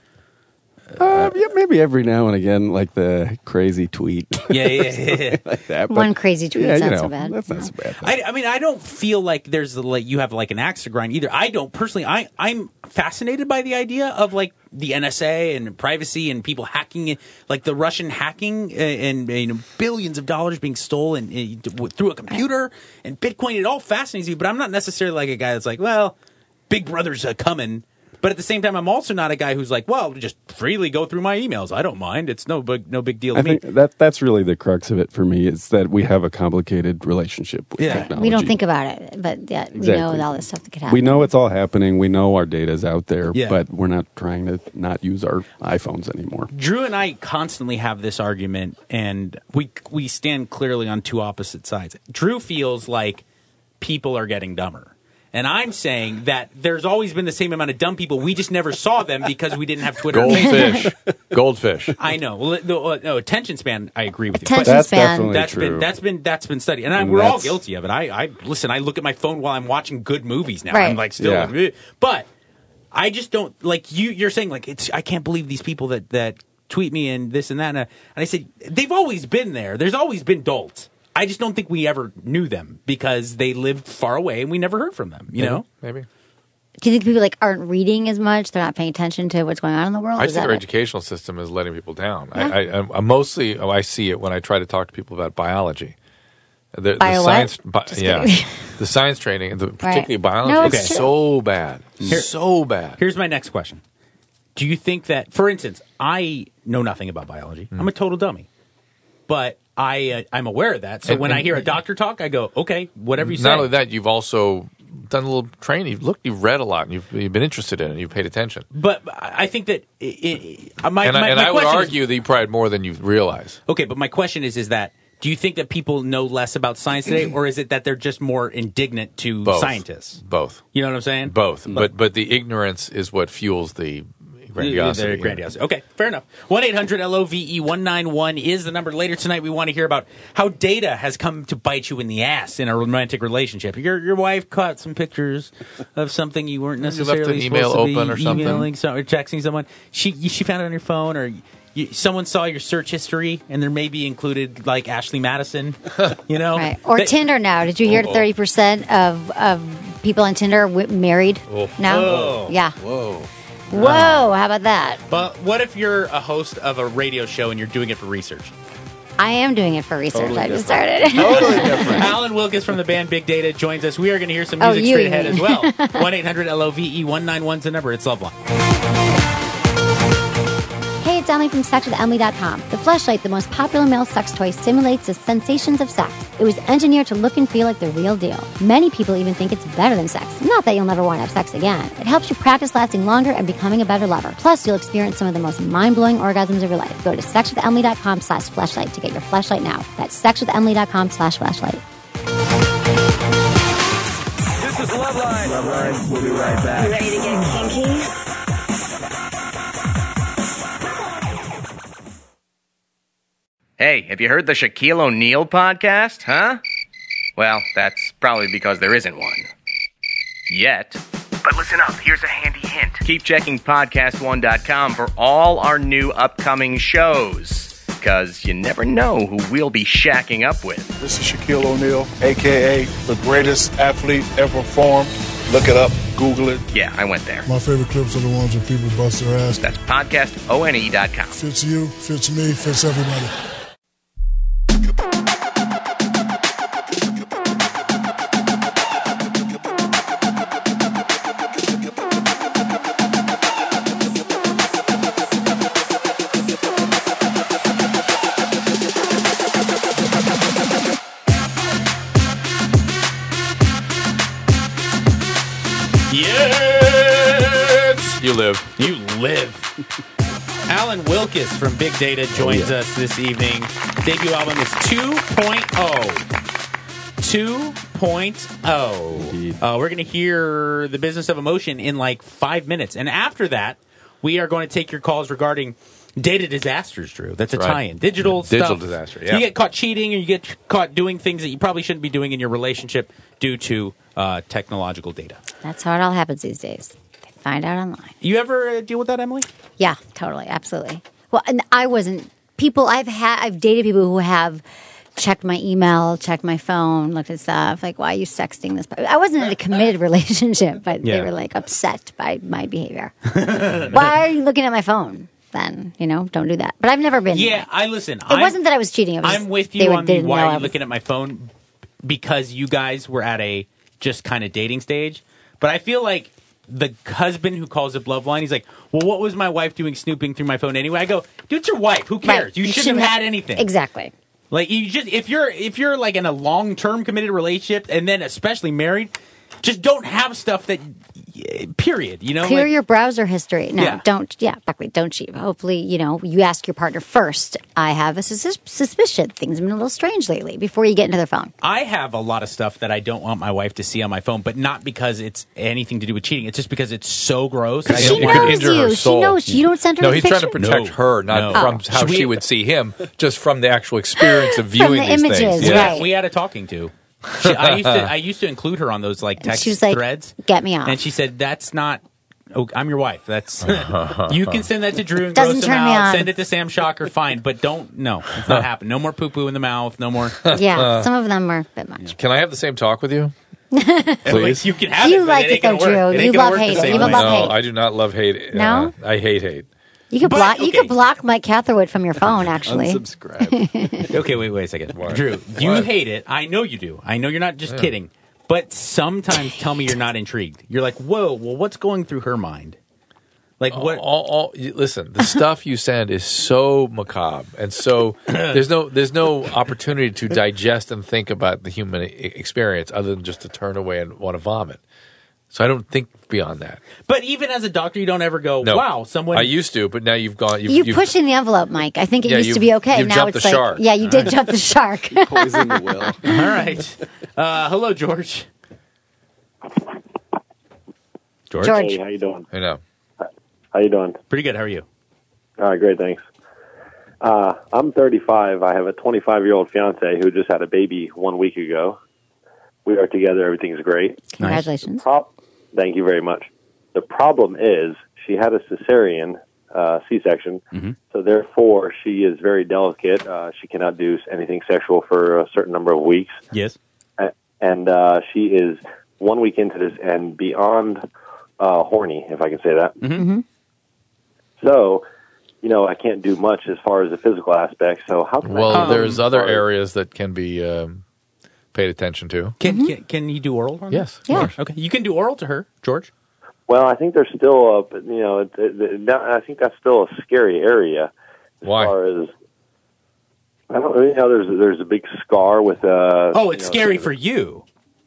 Uh, yeah, maybe every now and again, like the crazy tweet. Yeah, yeah, yeah, yeah. like that. But, One crazy tweet's yeah, you not know, so bad. That's not so bad. I, I mean, I don't feel like there's like you have like an axe to grind either. I don't personally. I I'm fascinated by the idea of like the N S A and privacy and people hacking it, like the Russian hacking and, and you know billions of dollars being stolen uh, through a computer and Bitcoin. It all fascinates me, but I'm not necessarily like a guy that's like, well, Big Brother's uh, coming. But at the same time, I'm also not a guy who's like, well, just freely go through my emails. I don't mind. It's no big, no big deal to I me. think that that's really the crux of it for me. Is that we have a complicated relationship with Yeah. technology. We don't think about it, but yeah, we Exactly. know all this stuff that could happen. We know it's all happening. We know our data's out there, Yeah. but we're not trying to not use our iPhones anymore. Drew and I constantly have this argument, and we we stand clearly on two opposite sides. Drew feels like people are getting dumber. And I'm saying that there's always been the same amount of dumb people. We just never saw them because we didn't have Twitter. Goldfish. Goldfish. I know. Well, the, uh, no, attention span. I agree with you. Attention But That's span. definitely that's true. been that's been that's been studied, and, I, And we're all that's- guilty of it. I, I listen. I look at my phone while I'm watching good movies now. Right. I'm like still, Yeah. but I just don't like you. You're saying like it's. I can't believe these people that that tweet me and this and that. And, uh, and I said they've always been there. There's always been dolts. I just don't think we ever knew them because they lived far away and we never heard from them. You know, Maybe. Do you think people like aren't reading as much? They're not paying attention to what's going on in the world? I Is think that our it? educational system is letting people down. Yeah. I, I, I mostly oh, I see it when I try to talk to people about biology. The, Bio the what? science, bi- Just yeah, kidding. the science training, the, particularly Right. biology, No, it's is true. so bad, Here- so bad. Here's my next question. Do you think that, for instance, I know nothing about biology. Mm. I'm a total dummy. But I, uh, I'm aware of that. So And- when I and- hear a doctor talk, I go, okay, whatever you say. Not only that, you've also done a little training. You've looked, you've read a lot, and you've, you've been interested in it. You've paid attention. But I think that it, it, my, and I, my, and my I would question is- argue that you probably had more than you realize. okay, but my question is, is that do you think that people know less about science today, or is it that they're just more indignant to Both. scientists? Both. You know what I'm saying? Both. But but the ignorance is what fuels the grandiosity. The grandiosity. Okay, fair enough. one eight hundred L O V E one nine one is the number. Later tonight, we want to hear about how data has come to bite you in the ass in a romantic relationship. Your your wife caught some pictures of something you weren't You left necessarily an email supposed to be open or something. emailing some, or texting someone. She she found it on your phone, or you, someone saw your search history, and there may be included like Ashley Madison. You know, Right. Or They- Tinder now. Did you hear Oh. thirty percent of, of people on Tinder are w- married Oh. now? Whoa. Yeah. Whoa. Whoa. How about that? But what if you're a host of a radio show and you're doing it for research? I am doing it for research. Totally I just different. started. Totally different. Alan Wilkes from the band Big Data joins us. We are going to hear some Oh, music you, straight you ahead mean. as well. one eight hundred L O V E one nine one is the number. It's Loveline. Hey, it's Emily from sex with emily dot com. The Fleshlight, the most popular male sex toy, simulates the sensations of sex. It was engineered to look and feel like the real deal. Many people even think it's better than sex. Not that you'll never want to have sex again. It helps you practice lasting longer and becoming a better lover. Plus, you'll experience some of the most mind-blowing orgasms of your life. Go to sex with emily dot com slash fleshlight to get your Fleshlight now. That's sex with emily dot com slash fleshlight. This is Loveline. Loveline, we'll be right back. You ready to get kinky? Hey, have you heard the Shaquille O'Neal podcast, huh? Well, that's probably because there isn't one. Yet. But listen up, here's a handy hint. Keep checking podcast one dot com for all our new upcoming shows. Because you never know who we'll be shacking up with. This is Shaquille O'Neal, a k a the greatest athlete ever formed. Look it up, Google it. Yeah, I went there. My favorite clips are the ones where people bust their ass. That's podcast one dot com. Fits you, fits me, fits everybody. Yes! You live. You live. Alan Wilkes from Big Data joins Oh, yeah. us this evening. Debut album is two point oh. two point oh. Indeed. Uh, we're going to hear The Business of Emotion in like five minutes. And after that, we are going to take your calls regarding data disasters, Drew. That's a Right. tie-in. Digital Digital stuff. disaster, yeah. You get caught cheating or you get caught doing things that you probably shouldn't be doing in your relationship due to uh, technological data. That's how it all happens these days. They find out online. You ever uh, deal with that, Emily? Yeah, totally, absolutely. Well, and I wasn't. People I've had, I've dated people who have checked my email, checked my phone, looked at stuff like, "Why are you sexting this?" I wasn't in a committed relationship, but Yeah. they were like upset by my behavior. Why are you looking at my phone? Then you know, don't do that. But I've never been. Yeah, I listen. It I'm- wasn't that I was cheating. It was I'm just with they you were- on the didn't why know are I you was- looking at my phone because you guys were at a just kind of dating stage. But I feel like the husband who calls up Loveline, he's like, well, what was my wife doing snooping through my phone anyway? I go, dude, it's your wife. Who cares? Right. You, You shouldn't have shouldn't had have- anything. Exactly. Like you just if you're if you're like in a long term committed relationship and then especially married, just don't have stuff that. Period. You know, Clear like- your browser history. No, Yeah. don't. Yeah, exactly. Don't cheat. Hopefully, you know, you ask your partner first. I have a sus- suspicion things have been a little strange lately before you get into their phone. I have a lot of stuff that I don't want my wife to see on my phone, but not because it's anything to do with cheating. It's just because it's so gross. I She don't knows want injure you. her She soul. knows you don't send her No, the he's trying to picture? protect No. her, not No. from Oh. how Should we- she would see him, just from the actual experience of From viewing the these images, things. We, right. had, we had a talking to. She, I used to I used to include her on those like text She was like, threads. "Get me off." And she said, "That's not. Oh, I'm your wife. That's you can send that to Drew and Doesn't gross him turn me out. on. Send it to Sam Shocker. Fine, but don't. No, it's not happening. No more poo poo in the mouth. No more. Yeah, some of them are a bit much. Can I have the same talk with you? Please, you can have You it. but like it ain't it though, gonna work. Drew. It ain't You gonna love work the hate it. same You way. love no, hate. I do not love hate. No? Uh, I hate hate. You could But, block. You okay. could block Mike Catherwood from your phone. Actually, Unsubscribe. Okay, wait, wait a second. Drew, you What? hate it. I know you do. I know you're not just kidding. But sometimes tell me you're not intrigued. You're like, whoa, well, what's going through her mind? Like what? All, all, you- listen, the stuff you send is so macabre, and so there's no there's no opportunity to digest and think about the human e- experience other than just to turn away and want to vomit. So I don't think beyond that. But even as a doctor, you don't ever go, No, wow, someone. I used to, but now you've gone. You've, you you've, pushing the envelope, Mike. I think it Yeah, used to you've- be okay. you've Now jumped it's the like, shark. yeah, you did jump the shark. Poison the will. All right. Uh, hello, George. George. George. Hey, how you doing? I know. How you doing? Pretty good. How are you? All right, great, thanks. Uh, I'm thirty-five. I have a twenty-five-year-old fiance who just had a baby one week ago. We are together. Everything's great. Congratulations. Prop- Thank you very much. The problem is she had a cesarean uh, C-section, Mhm. so therefore she is very delicate. Uh, she cannot do anything sexual for a certain number of weeks. Yes. A- And uh, she is one week into this and beyond uh, horny, if I can say that. Mm-hmm. So, you know, I can't do much as far as the physical aspect. So how can Well, I there's other Sorry. areas that can be um, paid attention to. Can, can can you do oral on Yes, of that? Yeah. course. Okay. You can do oral to her, George. Well, I think there's still a, you know, it, it, it, that- I think that's still a scary area. As Why? far as, I don't you know, there's there's a big scar with uh Oh, it's you know, scary for you.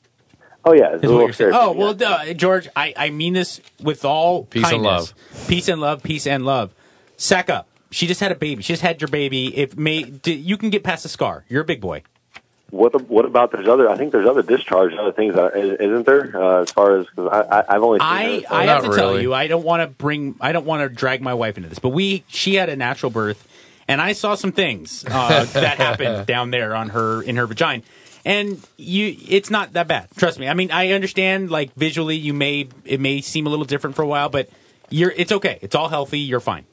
Oh yeah, it's Is a what little you're saying. scary. Oh well, duh, George. I, I mean this with all Peace and kindness. Peace and love. Peace and love. Sack up. She just had a baby. She just had your baby. If may, d- you can get past the scar. You're a big boy. What the, what about there's other? I think there's other discharge, other things, that, isn't there? Uh, as far as cause I, I I've only seen I, it, so- I have to Not tell really. you, I don't want to bring, I don't want to drag my wife into this, but we, she had a natural birth, and I saw some things uh, that happened down there on her in her vagina, and you, it's not that bad. Trust me. I mean, I understand, like visually, you may, it may seem a little different for a while, but you're, it's okay. It's all healthy. You're fine.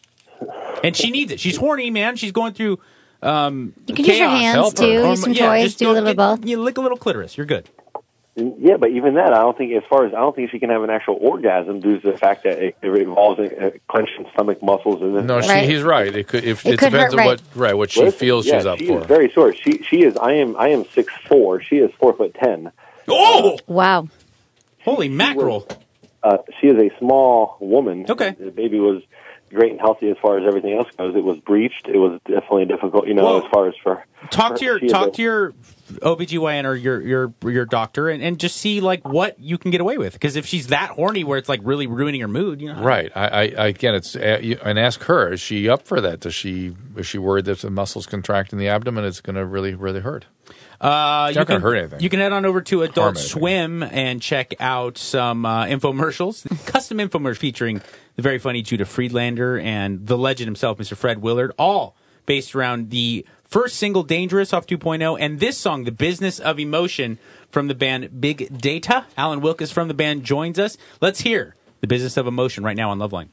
And she needs it. She's horny, man. She's going through. Um, You can use your chaos. hands, Help her. too. Use Or- some yeah, toys, just do a go- little of both. You lick a little clitoris. You're good. Yeah, but even that, I don't think. As far as I don't think she can have an actual orgasm due to the fact that it, it involves uh, clenching stomach muscles and then. No, she, Right. he's right. It could if It it, could depends hurt, on right. what right what she Listen, feels yeah, she's up she for. is very short. She she is. I am. I am six four. She is four foot ten. Oh, Wow. holy mackerel! Uh, she is a small woman. Okay. The baby was great and healthy as far as everything else goes. It was breached. It was definitely difficult, you know, Well, as far as for. Talk for- to your she is talk a- to your O B G Y N or your your your doctor and, and just see like what you can get away with. Because if she's that horny where it's like really ruining her mood, you know. Right. I, I, I again, it's uh, you- and ask her: is she up for that? Does she is she worried that the muscles contract in the abdomen? It's going to really really hurt. Uh, It's you not can, gonna hurt anything. You can head on over to Adult Harm anything. Swim and check out some uh, infomercials, custom infomercials featuring the very funny Judah Friedlander and the legend himself, Mister Fred Willard, all based around the first single, Dangerous, off two point oh, and this song, The Business of Emotion, from the band Big Data. Alan Wilkes from the band joins us. Let's hear The Business of Emotion right now on Loveline.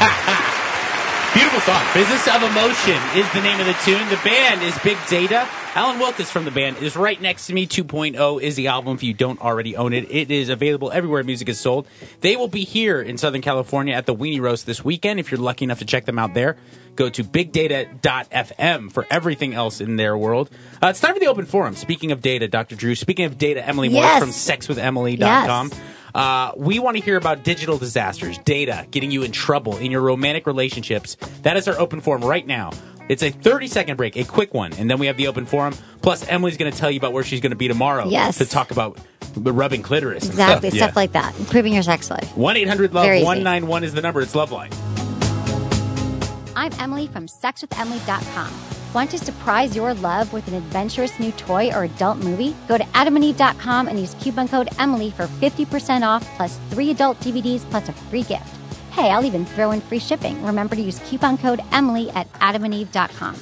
Beautiful song. Business of Emotion is the name of the tune. The band is Big Data Alan Wilkes from the band is right next to me. two point oh is the album if you don't already own it. It is available everywhere music is sold. They will be here in Southern California at the Weenie Roast this weekend. If you're lucky enough to check them out there, go to big data dot f m for everything else in their world. Uh, it's time for the open forum. Speaking of data, Doctor Drew, speaking of data, Emily Morris Yes. from sex with emily dot com. Yes. Uh, we want to hear about digital disasters, data, getting you in trouble in your romantic relationships. That is our open forum right now. It's a thirty-second break, a quick one, and then we have the open forum. Plus, Emily's going to tell you about where she's going to be tomorrow Yes. to talk about the rubbing clitoris. and Exactly, stuff. stuff like that. Improving your sex life. one eight hundred Very love easy. one nine one is the number. It's Loveline. I'm Emily from sex with emily dot com. Want to surprise your love with an adventurous new toy or adult movie? Go to adam and eve dot com and use coupon code Emily for fifty percent off plus three adult D V Ds plus a free gift. Hey, I'll even throw in free shipping. Remember to use coupon code Emily at adam and eve dot com.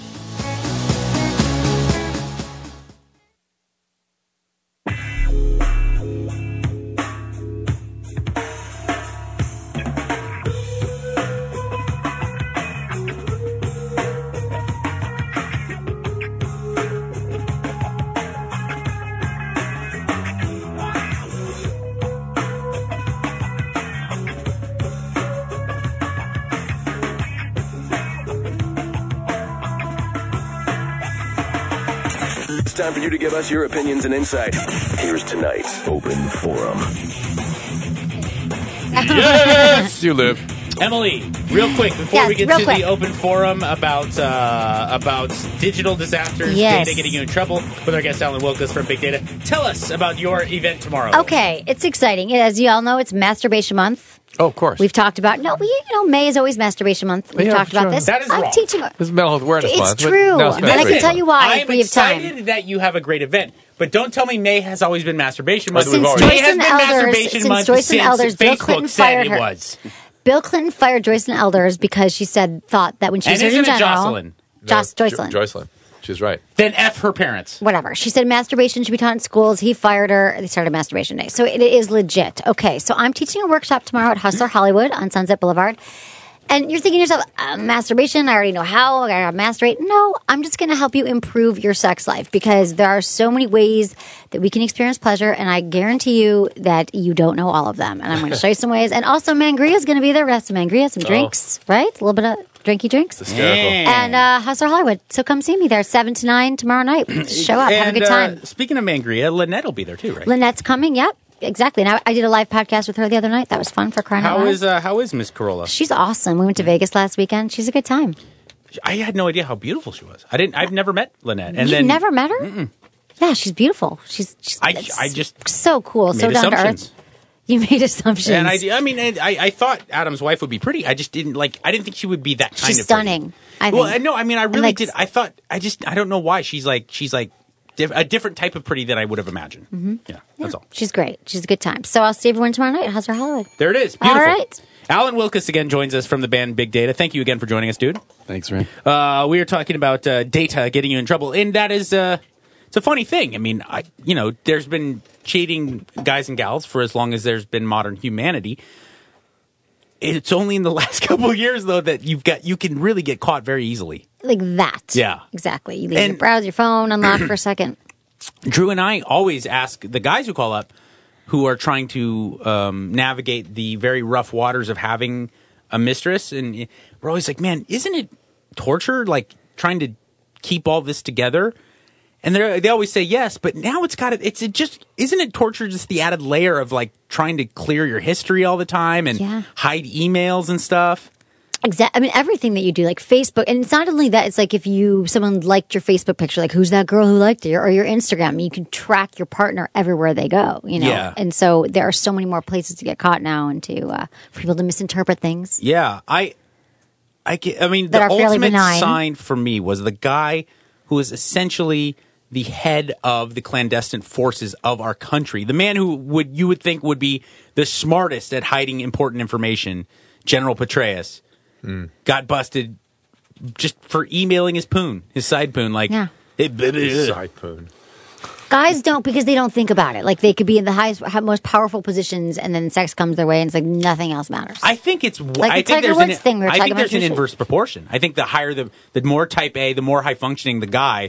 It's time for you to give us your opinions and insight. Here's tonight's open forum. Yes, you live. Emily, real quick before Yes, we get real to quick. the open forum about uh, about digital disasters, Yes. data getting you in trouble with our guest Alan Wilkes from Big Data. Tell us about your event tomorrow. Okay, it's exciting. As you all know, it's Masturbation Month. Oh, of course. We've talked about, no, we, you know, May is always Masturbation Month. We've Yeah, talked about sure. this. That is I'm wrong. teaching. This is Mental Health Awareness It's Month. but true. now it's And I can masturbation. tell you why I if am we have time. excited that you have a great event, but don't tell me May has always been Masturbation Month. Since already- May Joyce has and been Elders, Masturbation since Month Joyce and since Elders, Bill Facebook Clinton said fired it her. was. Bill Clinton fired Joyce and Elders because she said thought that when she And was Surgeon isn't it General, Jocelyn? Joss, No, Joycelyn, Jo- Joycelyn. She's right. Then F her parents. whatever. She said masturbation should be taught in schools. He fired her. They started Masturbation Day, so it is legit. Okay, so I'm teaching a workshop tomorrow at Hustler Hollywood on Sunset Boulevard. And you're thinking to yourself, uh, masturbation, I already know how, I gotta masturbate. No, I'm just gonna help you improve your sex life because there are so many ways that we can experience pleasure, and I guarantee you that you don't know all of them. And I'm gonna show you some ways. And also, Mangria is gonna be there. We have some Mangria, some drinks, right? A little bit of drinky drinks. Hysterical. And uh, Hustler Hollywood. So come see me there, seven to nine tomorrow night. Show up, have a And, good time. Uh, speaking of Mangria, Lynette will be there too, right? Lynette's coming, yep. Exactly. And I, I did a live podcast with her the other night. That was fun for crying out How loud. is uh, how is Miss Corolla? She's awesome. We went to Vegas last weekend. She's a good time. I had no idea how beautiful she was. I didn't. I've never met Lynette. And You've then never met her? Mm-mm. Yeah, she's beautiful. She's, she's I, it's I just so cool, so made down to assumptions. earth. You made assumptions. And I, I mean, and I, I thought Adam's wife would be pretty. I just didn't like. I didn't think she would be that kind she's of stunning. I Well, think. I know. I mean, I really like- did. I thought. I just. I don't know why she's like. She's like diff- a different type of pretty than I would have imagined. Mhm. Yeah, that's all. She's great. She's a good time. So I'll see everyone tomorrow night at Hustler Hollywood. There it is. All Beautiful. right. Alan Wilkes again joins us from the band Big Data. Thank you again for joining us, dude. Thanks, Ray. Uh, we are talking about uh, data getting you in trouble, and that is uh, it's a funny thing. I mean, I you know, there's been cheating guys and gals for as long as there's been modern humanity. It's only in the last couple of years though that you've got you can really get caught very easily. Like that. Yeah. Exactly. You leave And- your browse your phone unlocked for a second. Drew and I always ask the guys who call up who are trying to um, navigate the very rough waters of having a mistress, and we're always like, man, isn't it torture, like trying to keep all this together? And they they always say yes, but now it's got it. It's it just isn't it torture? Just the added layer of like trying to clear your history all the time and Yeah. hide emails and stuff. Exactly. I mean, everything that you do, like Facebook, and it's not only that. It's like if you someone liked your Facebook picture, like who's that girl who liked it, or your Instagram, you can track your partner everywhere they go. You know, Yeah. and so there are so many more places to get caught now, and to uh, for people to misinterpret things. Yeah, I, I, get- I mean, That the are fairly ultimate benign. sign for me was the guy who was essentially the head of the clandestine forces of our country. The man who would you would think would be the smartest at hiding important information, General Petraeus, got busted just for emailing his poon, his side poon. Like, Yeah. it, Side poon. Guys don't because they don't think about it. Like they could be in the highest, most powerful positions, and then sex comes their way, and it's like nothing else matters. I think it's. Like I the think Tiger there's Woods an, thing we were I talking think about there's an yesterday. inverse proportion. I think the higher the, the more type A, the more high functioning the guy,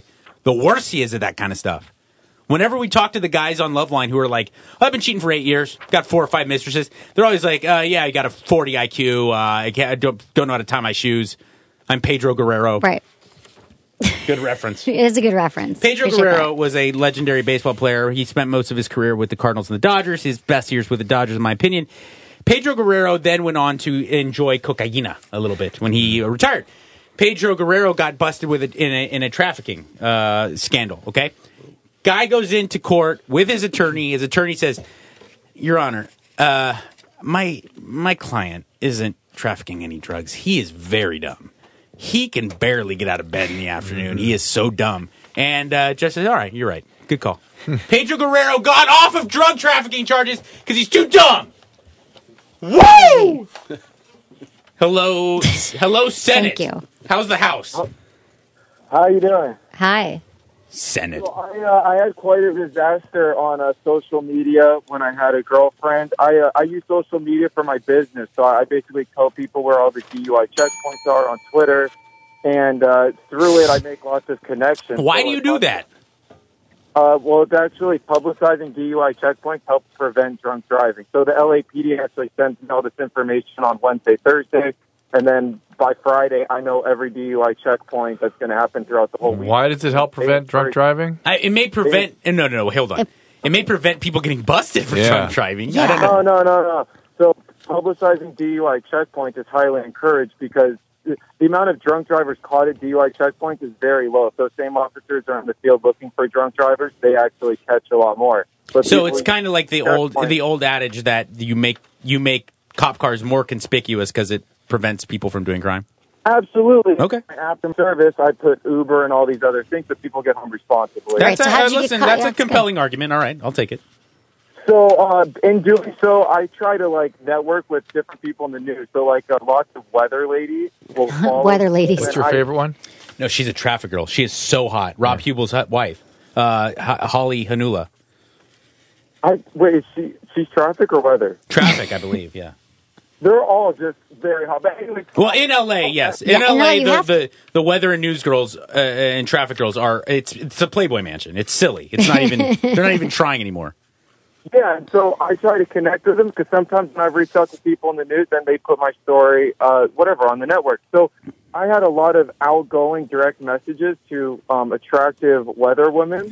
The worse he is at that kind of stuff. Whenever we talk to the guys on Loveline who are like, I've been cheating for eight years, got four or five mistresses, they're always like, uh, yeah, I got a forty I Q, uh, I, can't, I don't, don't know how to tie my shoes. I'm Pedro Guerrero. Right. Good reference. It is a good reference. Pedro Appreciate Guerrero that. was a legendary baseball player. He spent most of his career with the Cardinals and the Dodgers, his best years with the Dodgers, in my opinion. Pedro Guerrero then went on to enjoy cocaína a little bit when he uh, retired. Pedro Guerrero got busted with it in a, in a trafficking uh, scandal, okay? Guy goes into court with his attorney. His attorney says, Your Honor, uh, my my client isn't trafficking any drugs. He is very dumb. He can barely get out of bed in the afternoon. He is so dumb. And uh, Judge says, all right, you're right. Good call. Pedro Guerrero got off of drug trafficking charges because he's too dumb. Woo! Hello, hello, Senate. Thank you. How's the House? How you doing? Hi. Senate. So I, uh, I had quite a disaster on uh, social media when I had a girlfriend. I uh, I use social media for my business, so I basically tell people where all the D U I checkpoints are on Twitter, and uh, through it I make lots of connections. Why so do you like, do that? Uh, well, it's actually publicizing D U I checkpoints helps prevent drunk driving. So the L A P D actually sends me all this information on Wednesday, Thursday, and then by Friday, I know every D U I checkpoint that's going to happen throughout the whole week. Why does it help prevent drunk driving? I, it may prevent. No, no, no. Hold on. It may prevent people getting busted for Yeah. drunk driving. Yeah. I don't know. No, no, no, no. So publicizing D U I checkpoints is highly encouraged because the, the amount of drunk drivers caught at D U I checkpoints is very low. So same officers are in the field looking for drunk drivers, they actually catch a lot more. But So people- it's kind of like the old the old adage that you make you make cop cars more conspicuous because it prevents people from doing crime. Absolutely. Okay. My app and service, I put Uber and all these other things that people get home responsibly. That's a, uh, listen, that's a compelling argument. All right, I'll take it. So, uh, in doing so, I try to like network with different people in the news. So, like, uh, lots of weather ladies will follow. Weather ladies. What's And your I- favorite one? No, she's a traffic girl. She is so hot. Rob Hubel's hot wife, uh, H- Holly Hanula. I, wait, is she she's traffic or weather? Traffic, I believe. Yeah. They're all just very hot. But anyway, Well, in L A, yes. In Yeah, in L A, L A, you the, have- the the weather and news girls uh, and traffic girls are it's it's a Playboy mansion. It's silly. It's not even they're not even trying anymore. yeah, and so I try to connect with them because sometimes when I've reached out to people in the news, then they put my story, uh, whatever, on the network. So I had a lot of outgoing direct messages to um, attractive weather women.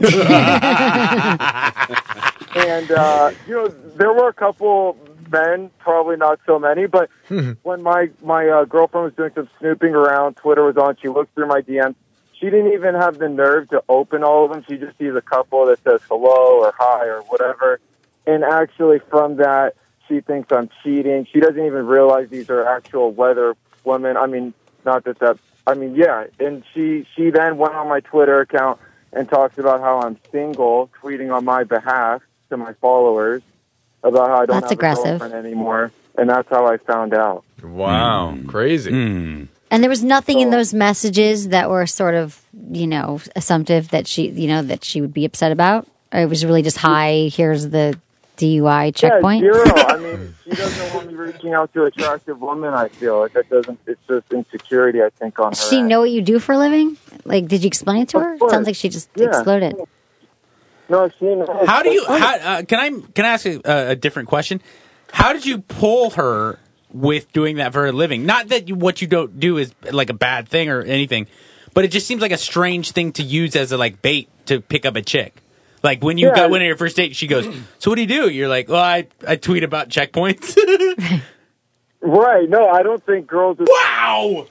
And, uh, you know, there were a couple men, probably not so many, but when my, my uh, girlfriend was doing some snooping around, Twitter was on, she looked through my D Ms. She didn't even have the nerve to open all of them. She just sees a couple that says hello or hi or whatever. And actually from that, she thinks I'm cheating. She doesn't even realize these are actual weather women. I mean, not that that, I mean, yeah. And she, she then went on my Twitter account and talks about how I'm single, tweeting on my behalf to my followers about how I don't That's have aggressive. a girlfriend anymore. And that's how I found out. Wow, crazy. Hmm. And there was nothing in those messages that were sort of, you know, assumptive that she, you know, that she would be upset about. Or it was really just, hi, here's the D U I checkpoint. Yeah, zero. I mean, she doesn't want me reaching out to attractive women, I feel. Like that doesn't, it's just insecurity, I think, on her Does she end. know what you do for a living? Like, did you explain it to her? It sounds like she just Yeah. exploded. No, she knows. How do you? How, uh, can I can I ask a, a different question? How did you pull her with doing that for a living? Not that you, what you don't do is like a bad thing or anything, but it just seems like a strange thing to use as a like bait to pick up a chick. Like when you Yeah. got went on your first date, she goes, "So what do you do?" You're like, "Well, I I tweet about checkpoints." Right. No, I don't think girls. Are- wow.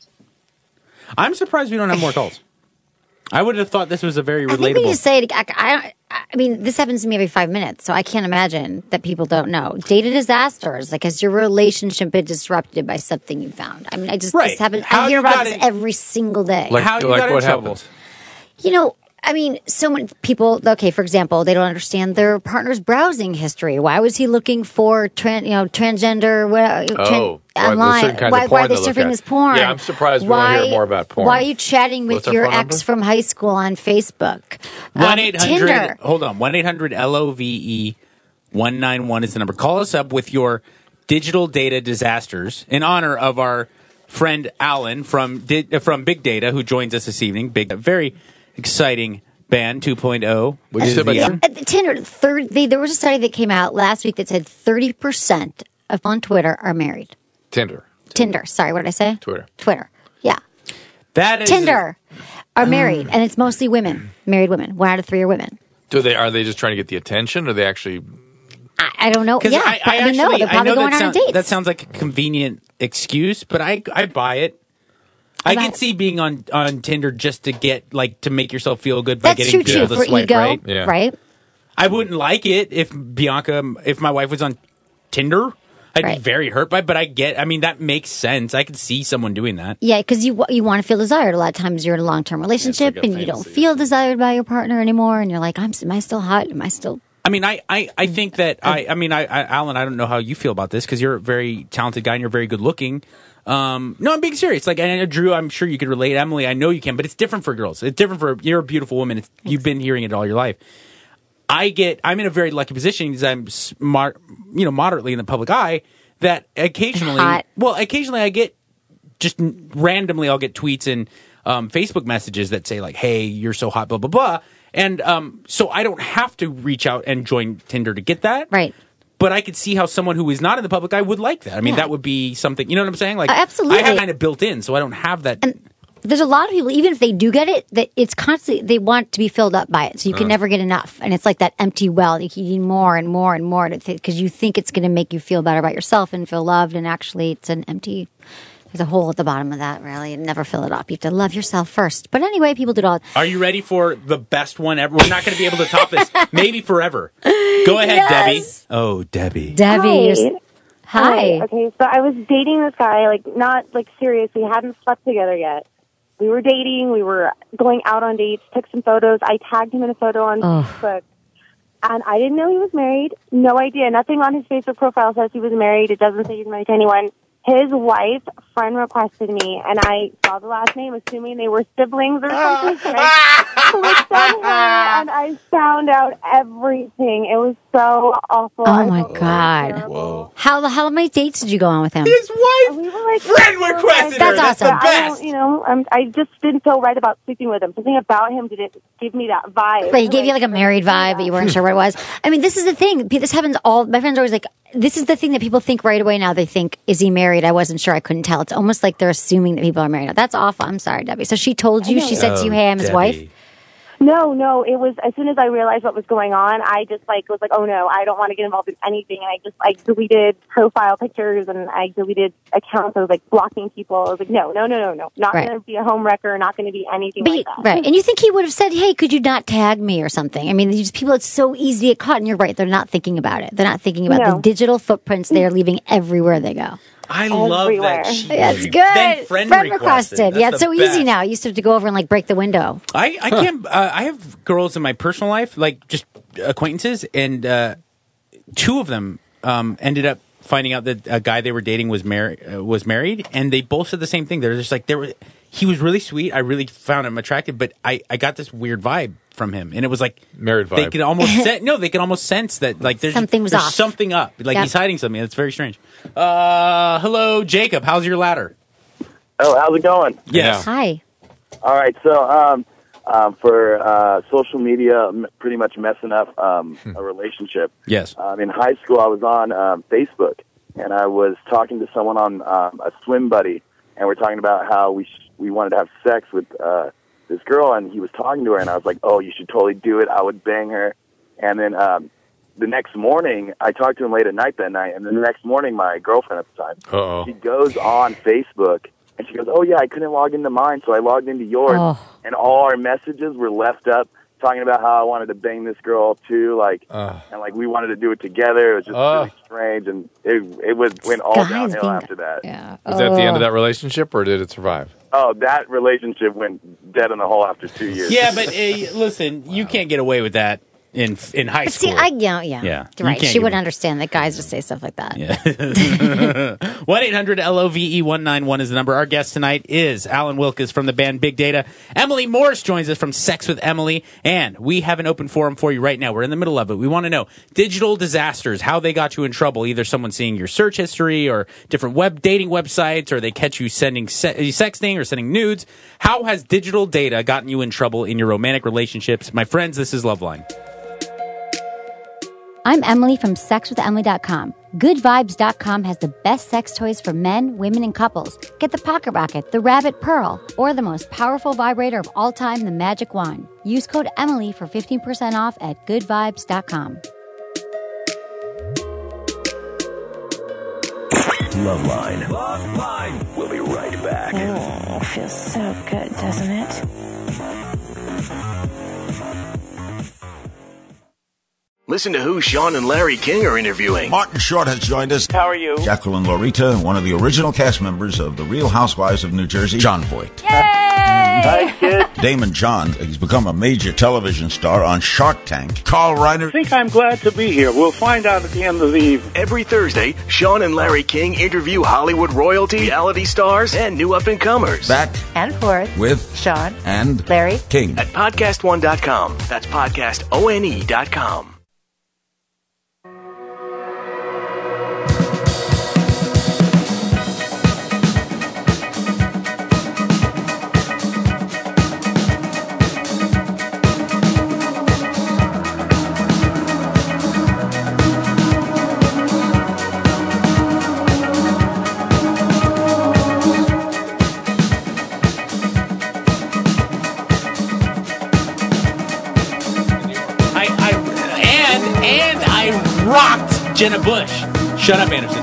I'm surprised we don't have more calls. I would have thought this was a very I think we need relatable. to say it. I, I, I mean, this happens to me every five minutes, so I can't imagine that people don't know. Data disasters, like, has your relationship been disrupted by something you found? I mean, I just Right. this happens. How I hear you about got this in- every single day. Like, How you like got in what trouble? happened? You know, I mean, so many people. Okay, for example, they don't understand their partner's browsing history. Why was he looking for, tran, you know, transgender? What, tran, Oh, why there's online? certain kinds why, of why are porn they to look surfing at. this porn? Yeah, I'm surprised we why, don't hear more about porn. Why are you chatting with What's our your phone ex number? from high school on Facebook? One Um, eight Tinder. hundred. Hold on. One eight hundred L O V E one nine one is the number. Call us up with your digital data disasters in honor of our friend Alan from Di- uh, from Big Data, who joins us this evening. Big, very exciting band two point oh. What did you say about Yeah, at the Tinder, third, they, there was a study that came out last week that said thirty percent of on Twitter are married. Tinder. Tinder. Sorry, what did I say? Twitter. Twitter. Yeah. That is Tinder are married, and it's mostly women, married women. One out of three are women. Do they are they just trying to get the attention, or are they actually? I, I don't know. 'Cause Yeah, I, but I I mean, no, actually- they're I probably know going that on sound- dates. That sounds like a convenient excuse, but I I buy it. I buy can it. see being on, on Tinder just to get like to make yourself feel good by That's getting true, too, people to for swipe ego, right. right? I wouldn't like it if Bianca, if my wife was on Tinder. I'd Right. be very hurt by it, but I get, I mean, that makes sense. I could see someone doing that. Yeah, because you you want to feel desired. A lot of times you're in a long term relationship like a and you don't feel desired by your partner anymore, and you're like, I'm am I still hot? Am I still? I mean, I, I, I think that I, I mean, I, I, Alan, I don't know how you feel about this because you're a very talented guy and you're very good looking. Um, no, I'm being serious. Like, and Drew, I'm sure you could relate. Emily, I know you can, but it's different for girls. It's different for you're a beautiful woman. It's, you've been hearing it all your life. I get, I'm in a very lucky position because I'm smart, you know, moderately in the public eye. That occasionally, Hot. well, occasionally I get just randomly, I'll get tweets and um, Facebook messages that say like, "Hey, you're so hot," blah blah blah, and um, so I don't have to reach out and join Tinder to get that, right? But I could see how someone who is not in the public eye would like that. I mean, Yeah. that would be something. You know what I'm saying? Like, Uh, absolutely. I have kind of built in, so I don't have that. There's a lot of people, even if they do get it, that it's constantly they want to be filled up by it, so you can Uh. never get enough, and it's like that empty well. You keep eating more and more and more because you think it's going to make you feel better about yourself and feel loved, and actually, it's an empty. There's a hole at the bottom of that, really, and never fill it up. You have to love yourself first. But anyway, people do it all. Are you ready for the best one ever? We're not going to be able to top this, maybe forever. Go ahead, Yes. Debbie. Oh, Debbie. Debbie, Hi. you're- Hi. Okay, so I was dating this guy, like not like seriously, hadn't slept together yet. We were dating. We were going out on dates. Took some photos. I tagged him in a photo on Oh. Facebook, and I didn't know he was married. No idea. Nothing on his Facebook profile says he was married. It doesn't say he's married to anyone. His wife friend requested me, and I saw the last name, assuming they were siblings or something. And I clicked on her, and I found out everything. It was so awful. Oh I my felt so god! terrible. How how many dates did you go on with him? His wife We were like friend requested That's her. That's awesome. the I don't, best. you know, I'm, I just didn't feel right about sleeping with him. Something about him didn't give me that vibe. Right, he gave you like a married vibe, but you weren't sure what it was. I mean, this is the thing. This happens all. My friends are always like, this is the thing that people think right away now. They think, is he married? I wasn't sure. I couldn't tell. It's almost like they're assuming that people are married. That's awful. I'm sorry, Debbie. So she told you, she said to you, hey, I'm his wife? No, no. It was as soon as I realized what was going on, I just like was like, oh no, I don't want to get involved in anything. And I just like deleted profile pictures and I deleted accounts. I was like blocking people. I was like, no, no, no, no, no. Not Right. going to be a home wrecker. Not going to be anything But like you- that. right. And you think he would have said, hey, could you not tag me or something? I mean, these people, it's so easy to get caught. And you're right. They're not thinking about it. They're not thinking about No. the digital footprints they're leaving everywhere they go. I love Everywhere. that. She That's good. Then friend, requested. That's Yeah, it's the so best. easy now. You used to have to go over and like break the window. I, I can't. Uh, I have girls in my personal life, like just acquaintances, and uh, two of them um, ended up finding out that a guy they were dating was married. Uh, was married, and they both said the same thing. They're just like, there were. He was really sweet. I really found him attractive, but I, I got this weird vibe from him, and it was like married vibe. They could almost sen- no, they could almost sense that like there's Something was there's off. something up. Like Yep. he's hiding something. It's very strange. Uh, hello, Jacob. How's your ladder? Oh, how's it going? Yes. Hi. All right, so um, um, for uh, social media, m- pretty much messing up um, a relationship. Yes. Um, in high school, I was on um, Facebook, and I was talking to someone on um, a swim buddy, and we're talking about how we sh- we wanted to have sex with uh, this girl, and he was talking to her, and I was like, "Oh, you should totally do it. I would bang her." And then um, the next morning, I talked to him late at night that night, and then the next morning, my girlfriend at the time, Uh-oh. she goes on Facebook. And she goes, oh, yeah, I couldn't log into mine, so I logged into yours. Oh. And all our messages were left up talking about how I wanted to bang this girl, too. Like, Uh. and, like, we wanted to do it together. It was just Uh. really strange. And it it was went all Guys downhill being- after that. Yeah. Was that the end of Oh. that relationship, or did it survive? Oh, that relationship went dead in the hole after two years. Yeah, but uh, listen, you can't get away with that. in in high But school. see, I yeah, yeah, Yeah. You're You right. can't She give wouldn't them- understand that guys just say stuff like that. one eight hundred L O V E one nine one is the number. Our guest tonight is Alan Wilkes from the band Big Data. Emily Morris joins us from Sex with Emily, and we have an open forum for you right now. We're in the middle of it. We want to know digital disasters, how they got you in trouble, either someone seeing your search history or different web dating websites, or they catch you sending se- sexting or sending nudes. How has digital data gotten you in trouble in your romantic relationships? My friends, this is Loveline. I'm Emily from sex with emily dot com. good vibes dot com has the best sex toys for men, women, and couples. Get the Pocket Rocket, the Rabbit Pearl, or the most powerful vibrator of all time, the Magic Wand. Use code Emily for fifteen percent off at good vibes dot com. Loveline. Loveline. We'll be right back. Oh, feels so good, doesn't it? Listen to who Sean and Larry King are interviewing. Martin Short has joined us. How are you? Jacqueline Lorita, one of the original cast members of The Real Housewives of New Jersey. John Voight. Hi, kid. Damon John, he's become a major television star on Shark Tank. Carl Reiner. I think I'm glad to be here. We'll find out at the end of the evening. Every Thursday, Sean and Larry King interview Hollywood royalty, reality stars, and new up-and-comers. Back And forth. with Sean and Larry King. At podcast one dot com. That's podcast one dot com. I, I and and I rocked Jenna Bush. Shut up, Anderson.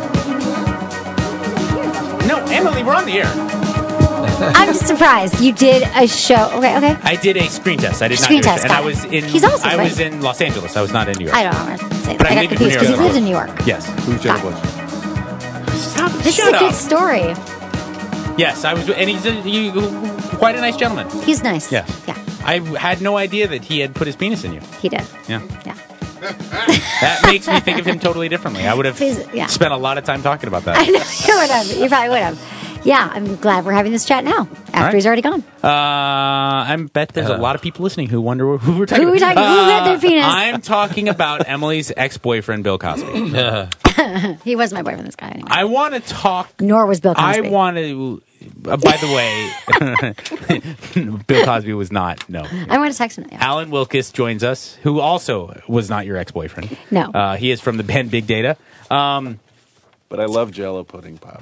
No, Emily, we're on the air. I'm just surprised you did a show. Okay, okay. I did a screen test. I did Screen not, test, and I got it. was in. He's awesome, I right? was in Los Angeles. I was not in New York. I don't know what to say. But I I got made the confused because he premiere. lived in New York. Yes. Who's Jenna Bush? Stop. This Shut is a up. good story. Yes, I was, and he's a, he, quite a nice gentleman. He's nice. Yeah. Yeah, I had no idea that he had put his penis in you. he did. Yeah. Yeah. That makes me think of him totally differently. I would have Please, yeah. spent a lot of time talking about that. I know you would have. You probably would have. Yeah, I'm glad we're having this chat now after right. he's already gone. Uh, I bet there's a lot of people listening who wonder who we're talking Who are we about. talking- who had their penis? I'm talking about Emily's ex-boyfriend, Bill Cosby. He was my boyfriend, this guy, anyway. I want to talk. Nor was Bill I Cosby. want to. Uh, by the way, Bill Cosby was not. No. I want to text him. Yeah. Alan Wilkes joins us, who also was not your ex-boyfriend. No. Uh, he is from the band Big Data. Um, But I love Jello pudding pop.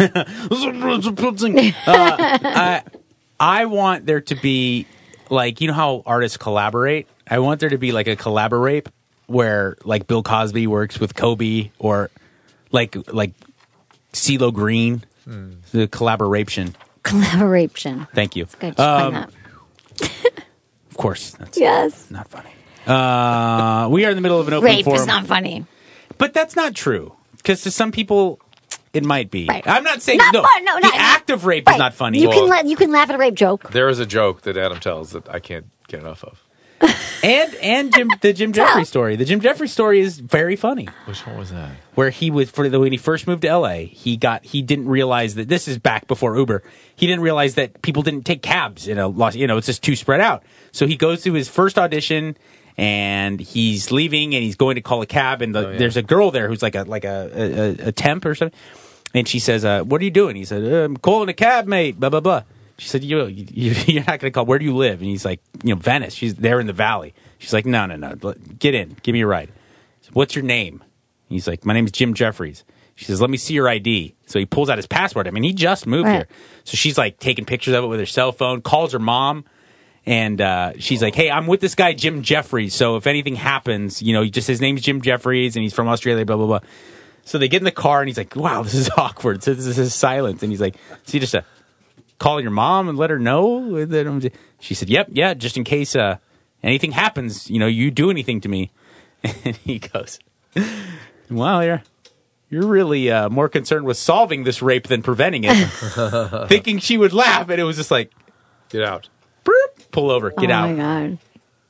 uh, I, I want there to be, like, you know how artists collaborate? I want there to be, like, a collaborate where, like, Bill Cosby works with Kobe or, like, like CeeLo Green. Hmm. The collaboration. Collaboration. Thank you. Good. Just Um, that. Of course. That's Yes. not funny. Uh, we are in the middle of an open Rape forum. is not funny. But that's not true. Because to some people, it might be. Right. I'm not saying Not no. fun, no, the not- act of rape Right. is not funny. You can la- you can laugh at a rape joke. There is a joke that Adam tells that I can't get enough of. and and Jim, the Jim Jeffries story. The Jim Jeffries story is very funny. Which one was that? Where he was for the when he first moved to L A, he got he didn't realize that this is back before Uber. He didn't realize that people didn't take cabs in a Los, you know, it's just too spread out. So he goes to his first audition and he's leaving and he's going to call a cab and the, Oh, yeah. there's a girl there who's like a like a a, a temp or something. And she says, uh, "What are you doing?" He said, uh, "I'm calling a cab, mate." Blah blah blah. She said, you, you, "You're not going to call. Where do you live?" And he's like, "You know, Venice." She's there in the valley. She's like, "No, no, no. Get in. Give me a ride." Said, "What's your name?" He's like, "My name's Jim Jeffries." She says, "Let me see your I D." So he pulls out his passport. I mean, he just moved Right. here. So she's like taking pictures of it with her cell phone, calls her mom, and uh, she's like, "Hey, I'm with this guy, Jim Jeffries. So if anything happens, you know, just his name's Jim Jeffries and he's from Australia, blah, blah, blah." So they get in the car and he's like, "Wow, this is awkward." So this is silence. And he's like, "So you just uh, call your mom and let her know?" And then she said, "Yep, yeah, just in case uh, anything happens, you know, you do anything to me." And he goes, "Well, you're, you're really uh, more concerned with solving this rape than preventing it." Thinking she would laugh, and it was just like, Get out. pull over, get oh out. my god.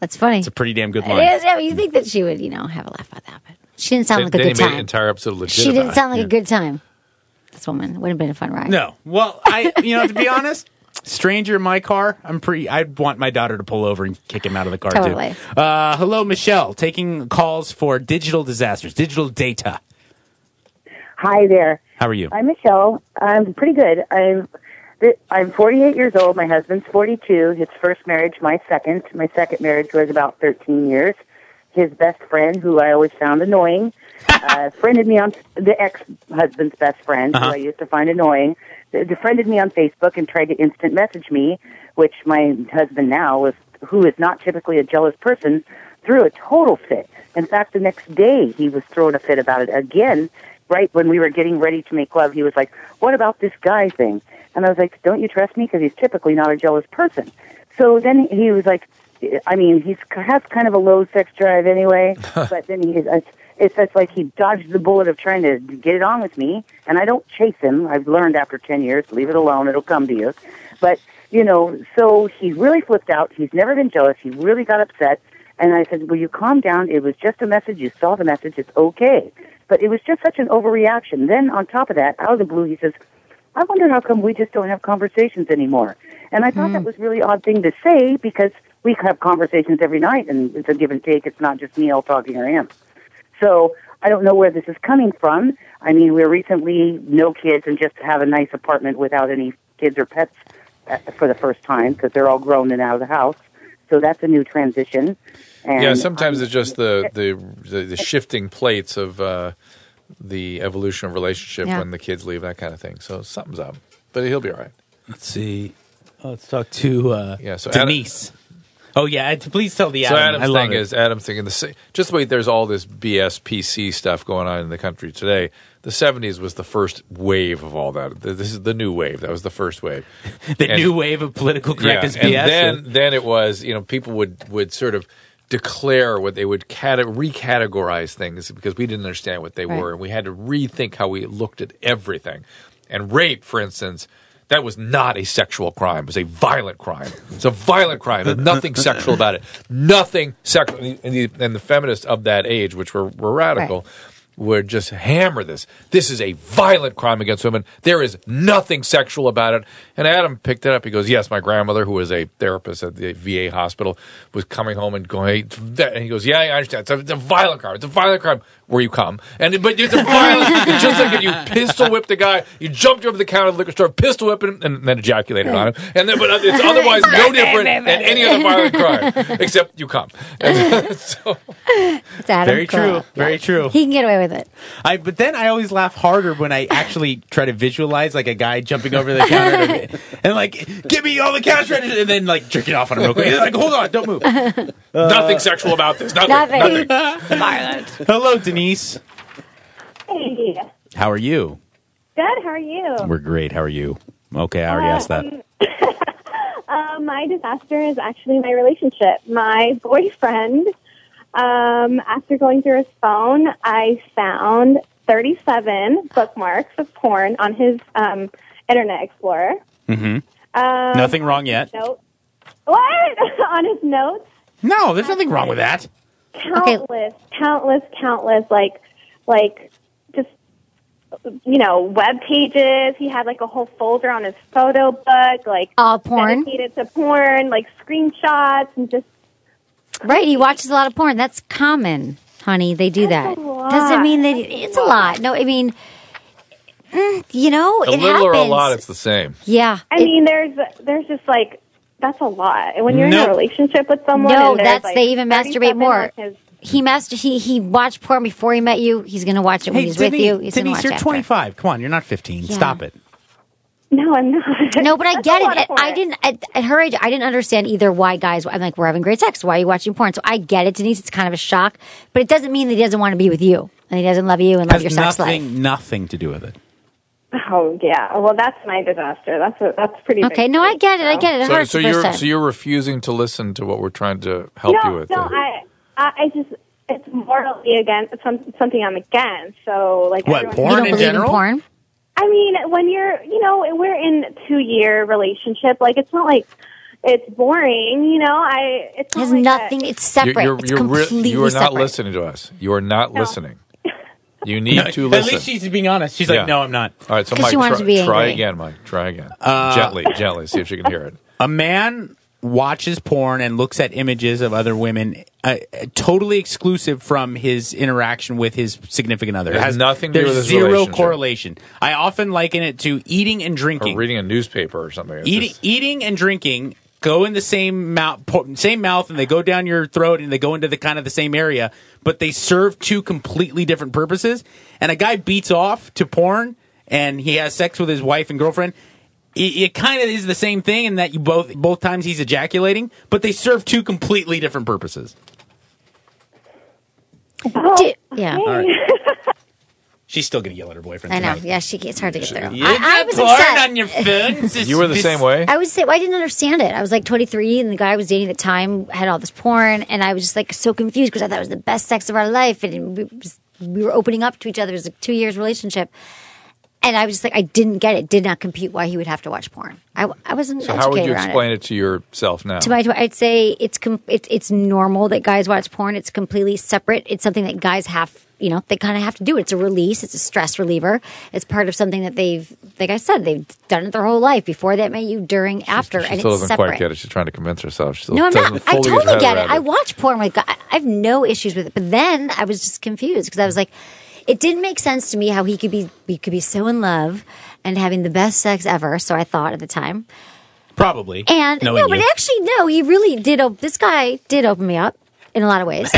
That's funny. It's a pretty damn good It line. is. Yeah, you think that she would, you know, have a laugh about that, but she didn't sound Then, like a then good he made time. an entire episode legit. She didn't about sound it. like a good time. This woman would have been a fun ride. No. Well, I, you know, to be honest, stranger in my car, I'm pretty, I'd want my daughter to pull over and kick him out of the car, Totally. too. Uh, hello, Michelle, taking calls for digital disasters, digital data. Hi there. How are you? I'm Michelle. I'm pretty good. I'm I'm forty-eight years old. My husband's forty-two. His first marriage, my second. My second marriage was about thirteen years. His best friend, who I always found annoying, uh, friended me on the ex-husband's best friend, Uh-huh. who I used to find annoying, befriended me on Facebook and tried to instant message me, which my husband now, was, who is not typically a jealous person, threw a total fit. In fact, the next day he was throwing a fit about it again. Right when we were getting ready to make love, he was like, "What about this guy thing?" And I was like, "Don't you trust me?" Because he's typically not a jealous person. So then he was like, I mean, he has kind of a low sex drive anyway, but then he, it's, it's just like he dodged the bullet of trying to get it on with me, and I don't chase him. I've learned after ten years, leave it alone, it'll come to you. But, you know, so he really flipped out. He's never been jealous. He really got upset. And I said, "Will you calm down? It was just a message. You saw the message. It's okay." But it was just such an overreaction. Then on top of that, out of the blue, he says, "I wonder how come we just don't have conversations anymore." And I thought that was a really odd thing to say because we have conversations every night and it's a give and take. It's not just me all talking or him. So I don't know where this is coming from. I mean, we're recently no kids and just have a nice apartment without any kids or pets uh, for the first time because they're all grown and out of the house. So that's a new transition. And yeah, sometimes it's just the the, the, the shifting plates of uh, the evolution of relationship Yeah. when the kids leave, that kind of thing. So something's up, but he'll be all right. Let's see. Oh, let's talk to uh, yeah, so Adam- Denise. Oh, yeah, please tell the So Adam. Adam's I love thing it. is Adam's thinking the sa- just the way there's all this B S P C stuff going on in the country today. The seventies was the first wave of all that. This is the new wave. That was the first wave. The And- new wave of political correctness yeah, and B S. then then it was, you know, people would would sort of declare what they would cate- recategorize things because we didn't understand what they Right. were, and we had to rethink how we looked at everything. And rape, for instance, that was not a sexual crime. It was a violent crime. It's a violent crime. There's nothing sexual about it. Nothing sexual. And the, and the feminists of that age, which were, were radical, would just hammer this. This is a violent crime against women. There is nothing sexual about it. And Adam picked it up. He goes, yes, my grandmother, who was a therapist at the V A hospital, was coming home and going, and he goes, yeah, I understand. It's a, it's a violent crime. It's a violent crime where you come. And But it's a violent, it's just like if you pistol whipped a guy, you jumped over the counter of the liquor store, pistol whipped him, and then ejaculated on him. And then, but it's otherwise no different than any other violent crime, except you come. And so, It's Adam Very Carolla. true. Very true. He can get away with it. I, but then I always laugh harder when I actually try to visualize like a guy jumping over the counter to, and like, give me all the cash register, and then like jerking off on him real quick. He's like, hold on, don't move. nothing sexual about this. Nothing. Nothing. nothing. Violent. Hello, Denise. Hey, How are you? good. How are you? We're great. How are you? Okay, I already Uh, asked that. Um, my disaster is actually my relationship. My boyfriend, um, after going through his phone, I found thirty-seven bookmarks of porn on his um, Internet Explorer. Mm-hmm. Um, Nothing wrong yet. Note. What? On his notes? No, there's nothing wrong with that. Countless, countless, countless, like, like, just, you know, web pages. He had like a whole folder on his photo book, like all porn, dedicated to porn, like screenshots and just. Right, he watches a lot of porn. That's common, honey. They do that. a lot. Doesn't mean that it's a lot. No, I mean, mm, you know, A it little or a happens. lot, it's the same. Yeah. I mean, there's, there's just like, that's a lot. And when you're in Nope. a relationship with someone, No, and there's, that's like, they even masturbate thirty-seven more. on his- He master he he watched porn before he met you. He's gonna watch it when Hey, he's Denise, with you. He's gonna Denise watch you're after. twenty-five. Come on, you're not fifteen. Yeah. Stop it. No, I'm not. No, but I That's get a lot it. of porn. I didn't at, at her age. I didn't understand either why guys. I'm like, we're having great sex. Why are you watching porn? So I get it, Denise. It's kind of a shock, but it doesn't mean that he doesn't want to be with you and he doesn't love you and love Has your sex life. nothing, nothing to do with it. Oh yeah. Well, that's my disaster. That's a, that's pretty. Okay, big no, I thing, get it. I get it. It So, hurts so the first you're time. so you're refusing to listen to what we're trying to help no, you with. No, then. I, I, I just, it's morally against, it's some, something I'm against. So, like, What, everyone- porn you don't in believe general? in porn? I mean, when you're, you know, we're in two year relationship. Like, it's not like, it's boring. You know, I it's It has not like nothing. It's separate. You're, it's you're, you're, completely re- you are not separate. listening to us. You are not No. listening. You need No, to at listen. least she's being honest. She's Yeah. like, no, I'm not. All right, so 'Cause Mike, she wanted try, to be try angry. again, Mike. Try again. Uh, gently, gently. See if she can hear it. A man watches porn and looks at images of other women, uh, totally exclusive from his interaction with his significant other. It has nothing to do there's with his zero relationship. correlation. I often liken it to eating and Or drinking. reading a newspaper or something. It's Eating, just- eating and drinking go in the same mouth, same mouth, and they go down your throat, and they go into the kind of the same area, but they serve two completely different purposes. And a guy beats off to porn, and he has sex with his wife and girlfriend. It, it kind of is the same thing in that you both both times he's ejaculating, but they serve two completely different purposes. Do- yeah. All right. She's still going to yell at her boyfriend. I know. tonight. Yeah, she it's hard to get through. You I, I got was porn upset. on your phone? This- You were the this- same way? I was say well, I didn't understand it. I was like twenty-three, and the guy I was dating at the time had all this porn, and I was just like so confused because I thought it was the best sex of our life, and we, was, we were opening up to each other. It was a two years relationship, and I was just like, I didn't get it. Did not compute why he would have to watch porn. I, I wasn't. So how would you educated on explain it. to yourself now? To my, I'd say it's com- it's it's normal that guys watch porn. It's completely separate. It's something that guys have, you know, they kind of have to do. It's a release. It's a stress reliever. It's part of something that they've, like I said, they've done it their whole life. Before they met you, during, after, she and still it's doesn't separate. quite get it. She's trying to convince herself. She still No, I'm doesn't not. I fully totally her get head it. I around watch porn with guys. I have no issues with it. But then I was just confused because I was like, it didn't make sense to me how he could be, he could be so in love and having the best sex ever. So I thought at the time. Probably. And knowing no, but you. actually, no, he really did. Op- this guy did open me up in a lot of ways.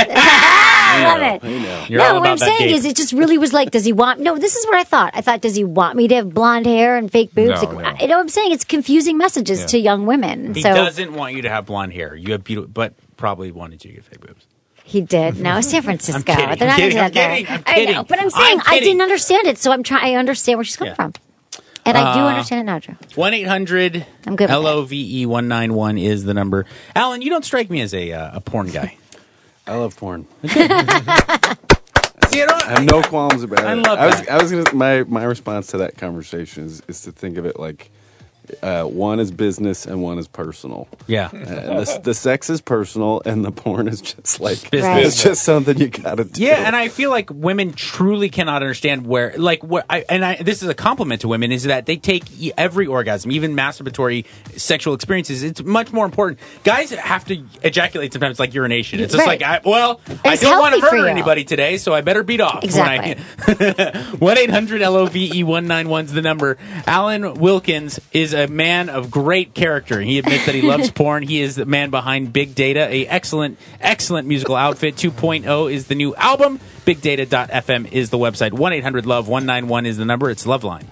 I love it. You're no, all what about I'm that saying gate. is, it just really was like, does he want? No, this is what I thought. I thought, does he want me to have blonde hair and fake boobs? No, like, no. I- you know what I'm saying? It's confusing messages Yeah. to young women. He so doesn't want you to have blonde hair. You have beautiful, but probably wanted you to get fake boobs. he did. No, San Francisco. I'm kidding, They're not I'm kidding, into I'm that there. kidding, I'm I kidding. know, but I'm saying I'm I kidding. didn't understand it, so I'm trying. I understand where she's coming Yeah. from, and I do Uh, understand it now, Drew. one eight hundred I'm good with L O V E one nine one is the number. Alan, you don't strike me as a uh, a porn guy. I love porn. See, I, don't, I have no qualms about I it. love I was, that. I was gonna. My my response to that conversation is, is to think of it like uh, one is business and one is personal. Yeah. Uh, the, the sex is personal, and the porn is just like Business. it's just something you gotta do. Yeah, and I feel like women truly cannot understand where, like, where, I, and I, this is a compliment to women, is that they take e- every orgasm, even masturbatory sexual experiences. It's much more important. Guys have to ejaculate sometimes like urination. It's just Right. like, I, well, I it's don't want to healthy for murder you. anybody today, so I better beat off. Exactly. one eight hundred L O V E one nine one is the number. Alan Wilkins is a man of great character. He admits that he loves porn. He is the man behind Big Data, a excellent, excellent musical outfit. two point oh is the new album. big data dot f m is the website. one eight hundred love one nine one is the number. It's Loveline.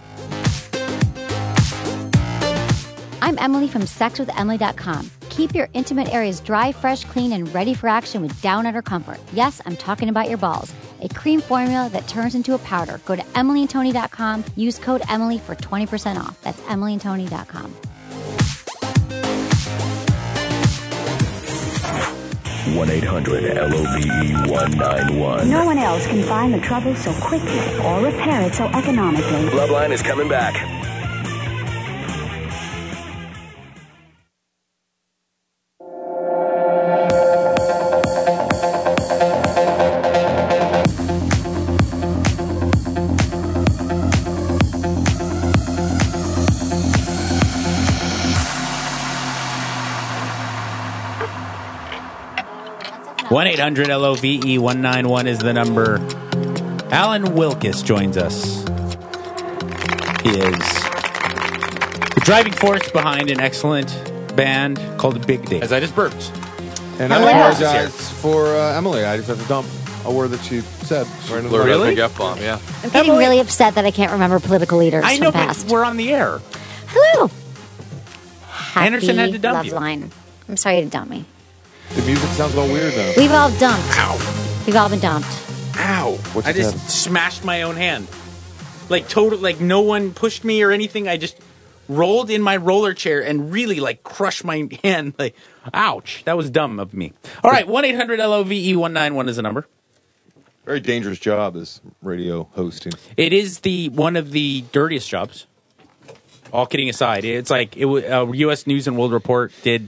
I'm Emily from sex with emily dot com. Keep your intimate areas dry, fresh, clean, and ready for action with Down Under Comfort. Yes, I'm talking about your balls. A cream formula that turns into a powder. Go to emily and tony dot com. Use code Emily for twenty percent off. That's emily and tony dot com. one eight hundred L O V E one nine one. No one else can find the trouble so quickly or repair it so economically. Loveline is coming back. one eight hundred L O V E one nine one is the number. Alan Wilkis joins us. He is the driving force behind an excellent band called Big Data. As I just burped. And Emily I Morris is apologize for uh, Emily. I just have to dump a word that she said. Right in the Blurted middle. a big F-bomb, yeah. I'm getting really upset that I can't remember political leaders I know, from but past. we're on the air. Hello. Happy Anderson had to dump love you. line. I'm sorry you had to dump me. The music sounds a little weird now. We've all dumped. Ow. We've all been dumped. Ow. What's I it just have? smashed my own hand. Like, total, like, no one pushed me or anything. I just rolled in my roller chair and really, like, crushed my hand. Like, ouch. That was dumb of me. All right, one eight hundred L O V E one nine one is the number. Very dangerous job, this radio hosting. It is the one of the dirtiest jobs. All kidding aside, it's like it. wa- Uh, U S News and World Report did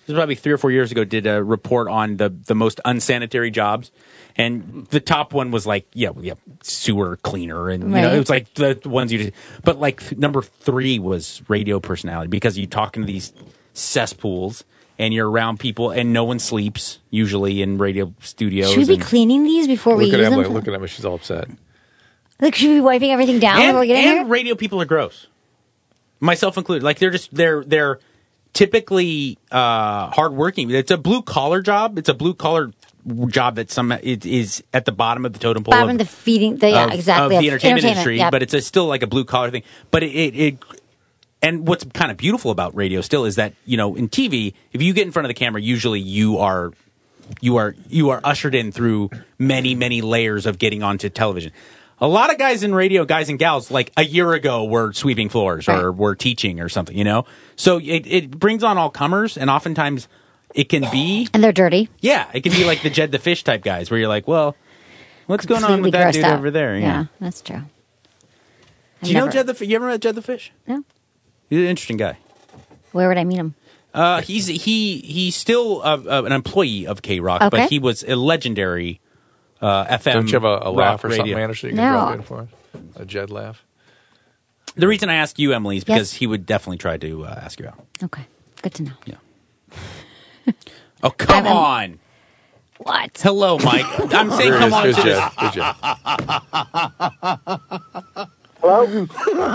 this was probably three or four years ago, did a report on the, the most unsanitary jobs. And the top one was like, yeah, yeah, sewer cleaner. And, you know, Right. it was like the ones you did. But like number three was radio personality because you talk into these cesspools and you're around people and no one sleeps usually in radio studios. Should we be and- cleaning these before we Look at use them? Emily. Look at Emily. She's all upset. Like, should we be wiping everything down and, before we get in and here? radio people are gross, myself included. Like they're just they're they're typically uh, hardworking. It's a blue collar job. It's a blue collar job that some it is at the bottom of the totem pole. Bottom of, of the feeding, the, yeah, of- exactly. of the entertainment, industry. yeah. But it's a, still like a blue collar thing. But it, it, it and what's kind of beautiful about radio still is that, you know, in T V, if you get in front of the camera, usually you are you are you are ushered in through many many layers of getting onto television. A lot of guys in radio, guys and gals, like a year ago were sweeping floors or were teaching or something, you know? So it, it brings on all comers, and oftentimes it can be... And they're dirty. Yeah, it can be like the Jed the Fish type guys where you're like, well, what's going on with Completely that grossed dude out. over there? Yeah, that's true. Do I've you know never- Jed the Fish? You ever met Jed the Fish? No. He's an interesting guy. Where would I meet him? Uh, he's he he's still uh, uh, an employee of K Rock, Okay. but he was a legendary uh, F M. Don't you have a, a laugh or radio. something, Anderson, you can No. drop in for us? A Jed laugh? The reason I asked you, Emily, is because Yes. he would definitely try to uh, ask you out. Okay, good to know. Yeah. Oh, come I'm- on. What? Hello, Mike. I'm saying Here come it on is. to Here's this. Jed. Here's Jed. Hello?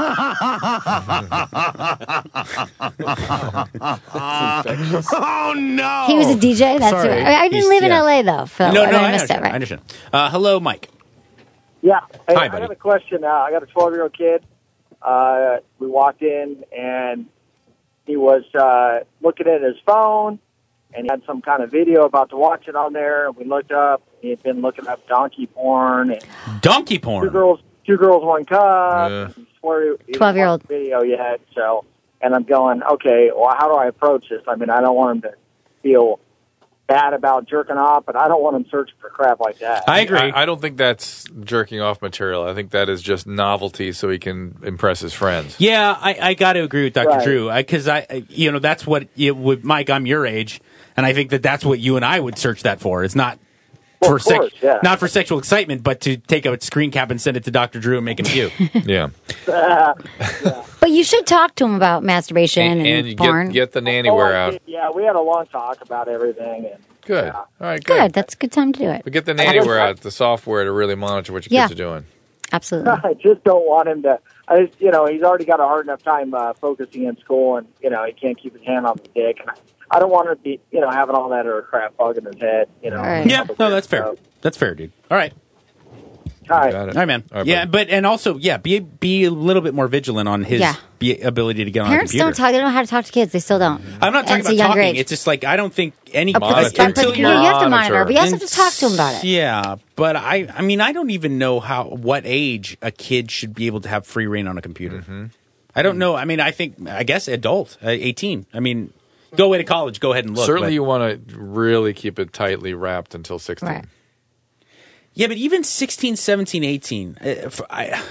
Oh, no. He was a D J. That's Sorry. who, I, I didn't He's- live in yeah. L A though. Phil. No, no, I I missed it. understand. Right. I understand. Uh, hello, Mike. Yeah. Hey, Hi, I buddy. got a question. Uh, I got a twelve-year-old kid. Uh, we walked in, and he was uh, looking at his phone, and he had some kind of video about to watch it on there. And we looked up. He had been looking up donkey porn. And Donkey two porn. girls, two girls, one cup. Yeah. He swore he- he twelve-year-old. didn't watch the video yet. So, and I'm going, okay, well, how do I approach this? I mean, I don't want him to feel bad about jerking off, but I don't want him searching for crap like that. I agree. I, I don't think that's jerking off material. I think that is just novelty so he can impress his friends. Yeah, I, I got to agree with Doctor Right. Drew because I, I, you know, that's what it would. Mike, I'm your age, and I think that that's what you and I would search that for. It's not Well, for of course, sex, yeah. not for sexual excitement, but to take a screen cap and send it to Doctor Drew and make him puke. Yeah. But you should talk to him about masturbation And, and, and you porn. get, get the nanny Oh, wear I out. did. Yeah, we had a long talk about everything. And Good. yeah. All right, good. Good. That's a good time to do it. But get the nanny wear out, the software to really monitor what your Yeah. kids are doing. Absolutely. I just don't want him to. I just, you know, he's already got a hard enough time uh, focusing in school, and you know, he can't keep his hand on the dick. And I, I don't want him to be, you know, having all that other crap bugging his head. You know. All right. Yeah, no, that's fair. That's fair, dude. All right, All right. Got it. all right, man. All right, yeah, buddy. but and also, yeah, be be a little bit more vigilant on his Yeah. be, ability to get on Parents a computer. don't talk. They don't know how to talk to kids. They still don't. I'm not talking And it's a about younger talking. age. It's just like I don't think any Up to the- Monitor. up to the until computer, you're you have to Monitor. monitor, but you also have to talk to them about it. Yeah, but I, I mean, I don't even know how what age a kid should be able to have free reign on a computer. Mm-hmm. I don't know. I mean, I think, I guess, adult, uh, eighteen. I mean, go away to college. Go ahead and look. Certainly but- you want to really keep it tightly wrapped until sixteen. Right. Yeah, but even sixteen, seventeen, eighteen. Uh, f- I,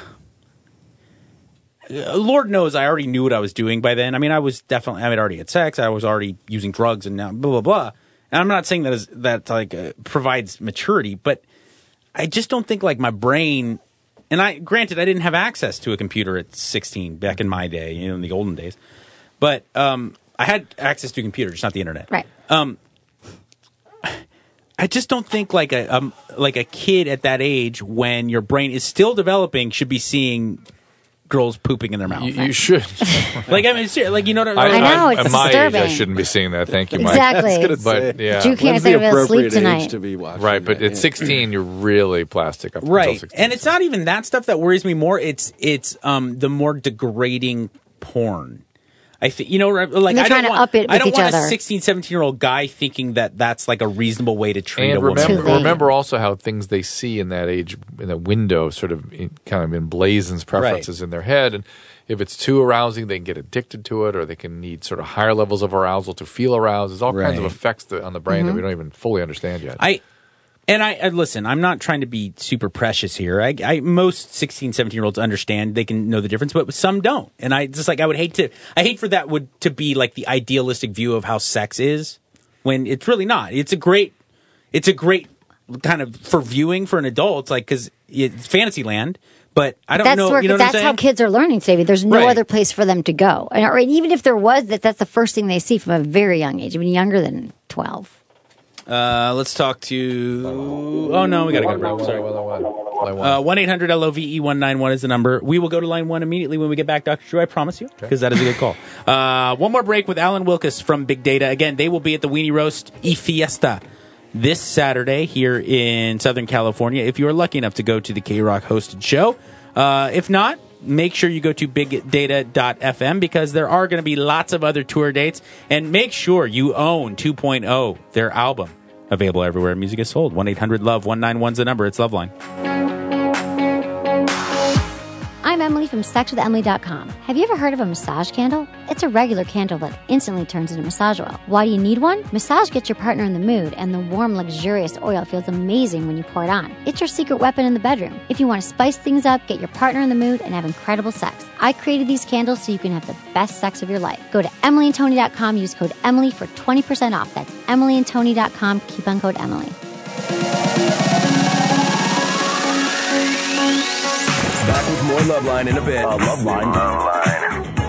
uh, Lord knows I already knew what I was doing by then. I mean, I was definitely, I had already had sex. I was already using drugs and now blah, blah, blah. And I'm not saying that is, that like uh, provides maturity, but I just don't think like my brain, and I, granted, I didn't have access to a computer at sixteen back in my day, you know, in the olden days, but um, I had access to a computer, just not the internet. Right. Um, I just don't think like a um, like a kid at that age when your brain is still developing should be seeing girls pooping in their mouth. You, you should. Like I mean, ser- like you know what I know, At it's my age, I disturbing. shouldn't be seeing that. Thank you, Mike. Exactly. I was gonna But say. yeah, Drew can't When's say the to sleep appropriate tonight. age to be watching? right. But that? at Yeah. sixteen, you're really plastic up until Right, sixteen. and it's not even that stuff that worries me more. It's it's um the more degrading porn. I think you know, like they're I don't trying to want, up it I with don't each want other. a sixteen, seventeen year old guy thinking that that's like a reasonable way to treat And a woman. remember, Too late. remember also how things they see in that age, in that window, sort of in, kind of emblazons preferences in their head. And if it's too arousing, they can get addicted to it, or they can need sort of higher levels of arousal to feel aroused. There's all kinds of Right. effects that, on the brain that Mm-hmm. we don't even fully understand yet. I and I, I listen. I'm not trying to be super precious here. I, I most sixteen, seventeen year olds understand. They can know the difference, but some don't. And I just like I would hate to. I hate for that would to be like the idealistic view of how sex is when it's really not. It's a great, it's a great kind of for viewing for an adult. It's like because it's Fantasyland, but I don't that's know. Where, you know what that's I'm saying? how kids are learning today. There's no Right. other place for them to go, and or even if there was, that that's the first thing they see from a very young age. I mean, younger than twelve. Uh, let's talk to. Oh no, we gotta go. to Sorry. Uh, one eight hundred L O V E one nine one is the number. We will go to line one immediately when we get back, Doctor Drew. I promise you, because that is a good call. Uh, one more break with Alan Wilkes from Big Data. Again, they will be at the Weenie Roast y Fiesta this Saturday here in Southern California. If you are lucky enough to go to the K-Rock hosted show, uh, if not, make sure you go to big data dot f m because there are going to be lots of other tour dates. And make sure you own two point oh, their album. Available everywhere music is sold. one eight hundred love one nine one is the number. It's Loveline. I'm Emily from sex with emily dot com. Have you ever heard of a massage candle? It's a regular candle that instantly turns into massage oil. Why do you need one? Massage gets your partner in the mood, and the warm, luxurious oil feels amazing when you pour it on. It's your secret weapon in the bedroom. If you want to spice things up, get your partner in the mood, and have incredible sex. I created these candles so you can have the best sex of your life. Go to emily and tony dot com, use code Emily for twenty percent off. That's emily and tony dot com, coupon code Emily. Back with more Loveline in a bit. Uh, Loveline. Loveline.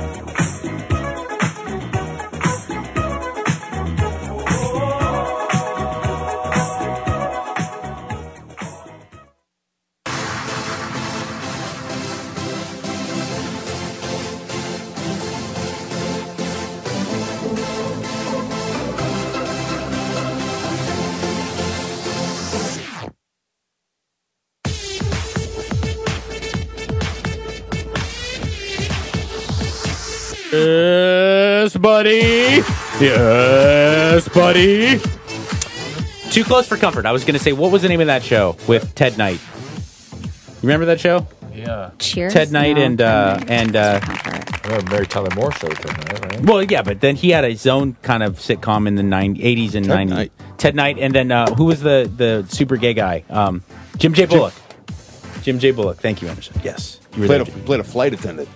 Yes, buddy. Yes, buddy. Too Close for Comfort. I was going to say, what was the name of that show with Ted Knight? You remember that show? Yeah. Cheers. Ted Knight No, and uh, and uh, Oh, Mary Tyler Moore show tonight, right? well, yeah, but then he had his own kind of sitcom in the nineties, eighties and Ted nineties. Knight. Ted Knight, and then uh, who was the the super gay guy? Um, Jim J. Bullock. Jim J. Bullock. Thank you, Anderson. Yes, you were Played a, there. played a flight attendant.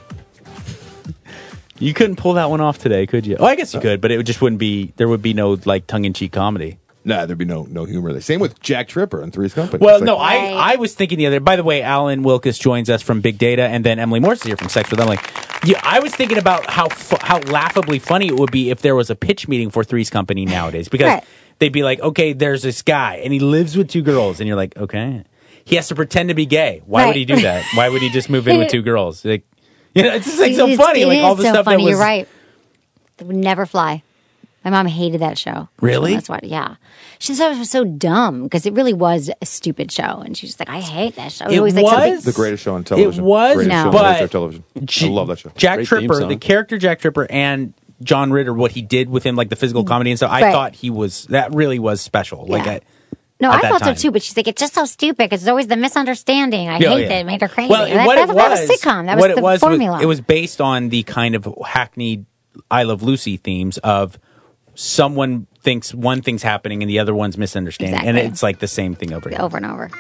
You couldn't pull that one off today, could you? Oh, I guess you could, but it just wouldn't be. There would be no like tongue in cheek comedy. Nah, there'd be no no humor there. Same with Jack Tripper and Three's Company. Well, It's no, like- I, I was thinking the other. By the way, Alan Wilkes joins us from Big Data, and then Emily Morse is here from Sex with Emily. Yeah, I was thinking about how fu- how laughably funny it would be if there was a pitch meeting for Three's Company nowadays, because Right. they'd be like, okay, there's this guy, and he lives with two girls, and you're like, okay, he has to pretend to be gay. Why would Right. he do that? Why would he just move in with two girls? Like, you know, it's just like so It's- funny, it like is all the so stuff funny. that was. You're right. It would never fly. My mom hated that show. Really? That's what. Yeah, she thought it was so dumb because it really was a stupid show, and she's just like, "I hate that show." It always like something. was? the greatest show on television. It was? greatest No. show on But- history of television. I love that show. Jack Great theme Tripper, song. the character Jack Tripper, and John Ritter, what he did with him, like the physical comedy and stuff. I Right. thought he was that really was special. Like, Yeah. I, No, at I that thought time. so too, but she's like, it's just so stupid because it's always the misunderstanding. I Yeah, hate yeah. that. It made her crazy. well, that, what that, it that was, was a sitcom. That what was it the was, formula. It was based on the kind of hackneyed I Love Lucy themes of someone thinks one thing's happening and the other one's misunderstanding, and Exactly. it's like the same thing over again. over and over.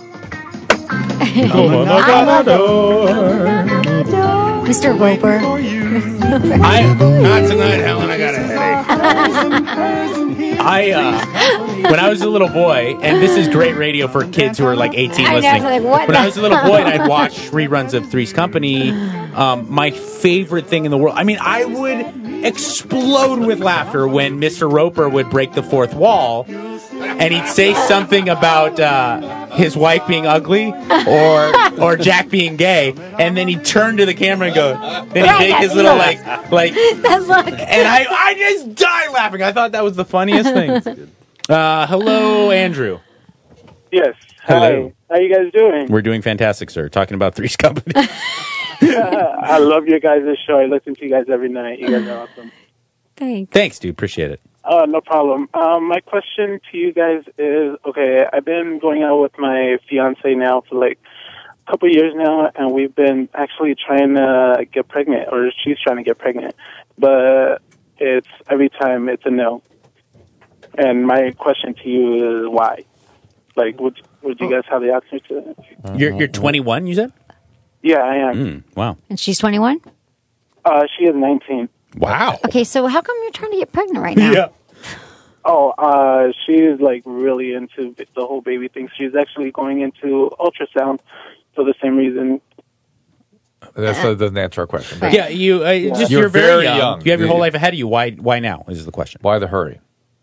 Mister Roper. I, Not tonight, Helen. I got a headache. I uh, when I was a little boy, and this is great radio for kids who are like eighteen I know, listening. like, what when the- I was a little boy and I'd watch reruns of Three's Company, um, my favorite thing in the world. I mean, I would explode with laughter when Mister Roper would break the fourth wall, and he'd say something about uh, his wife being ugly or or Jack being gay, and then he'd turn to the camera and go, then he'd Right, make his that's little you. like like. That look. And I, I just died laughing. I thought that was the funniest thing. Uh, hello, Andrew. Yes. Hello. Hi. How you guys doing? We're doing fantastic, sir. Talking about Three's Company. I love your guys' show. I listen to you guys every night. You guys are awesome. Thanks. Thanks, dude. Appreciate it. Uh, no problem. Um, my question to you guys is, okay, I've been going out with my fiance now for like a couple of years now, and we've been actually trying to get pregnant, or she's trying to get pregnant, but it's every time it's a no. And my question to you is why? Like, would would you guys have the answer to that? You're you're twenty-one, you said? Yeah, I am. Mm, wow. And she's twenty-one? Uh, she is nineteen. Wow. Okay, so how come you're trying to get pregnant right now? Oh, uh, she's like really into the whole baby thing. She's actually going into ultrasound for the same reason. That doesn't answer our question. Right. Yeah, you uh, Yeah. just You're you're, very very young. young. You have your whole You- life ahead of you. Why? Why now? Is the question. Why the hurry?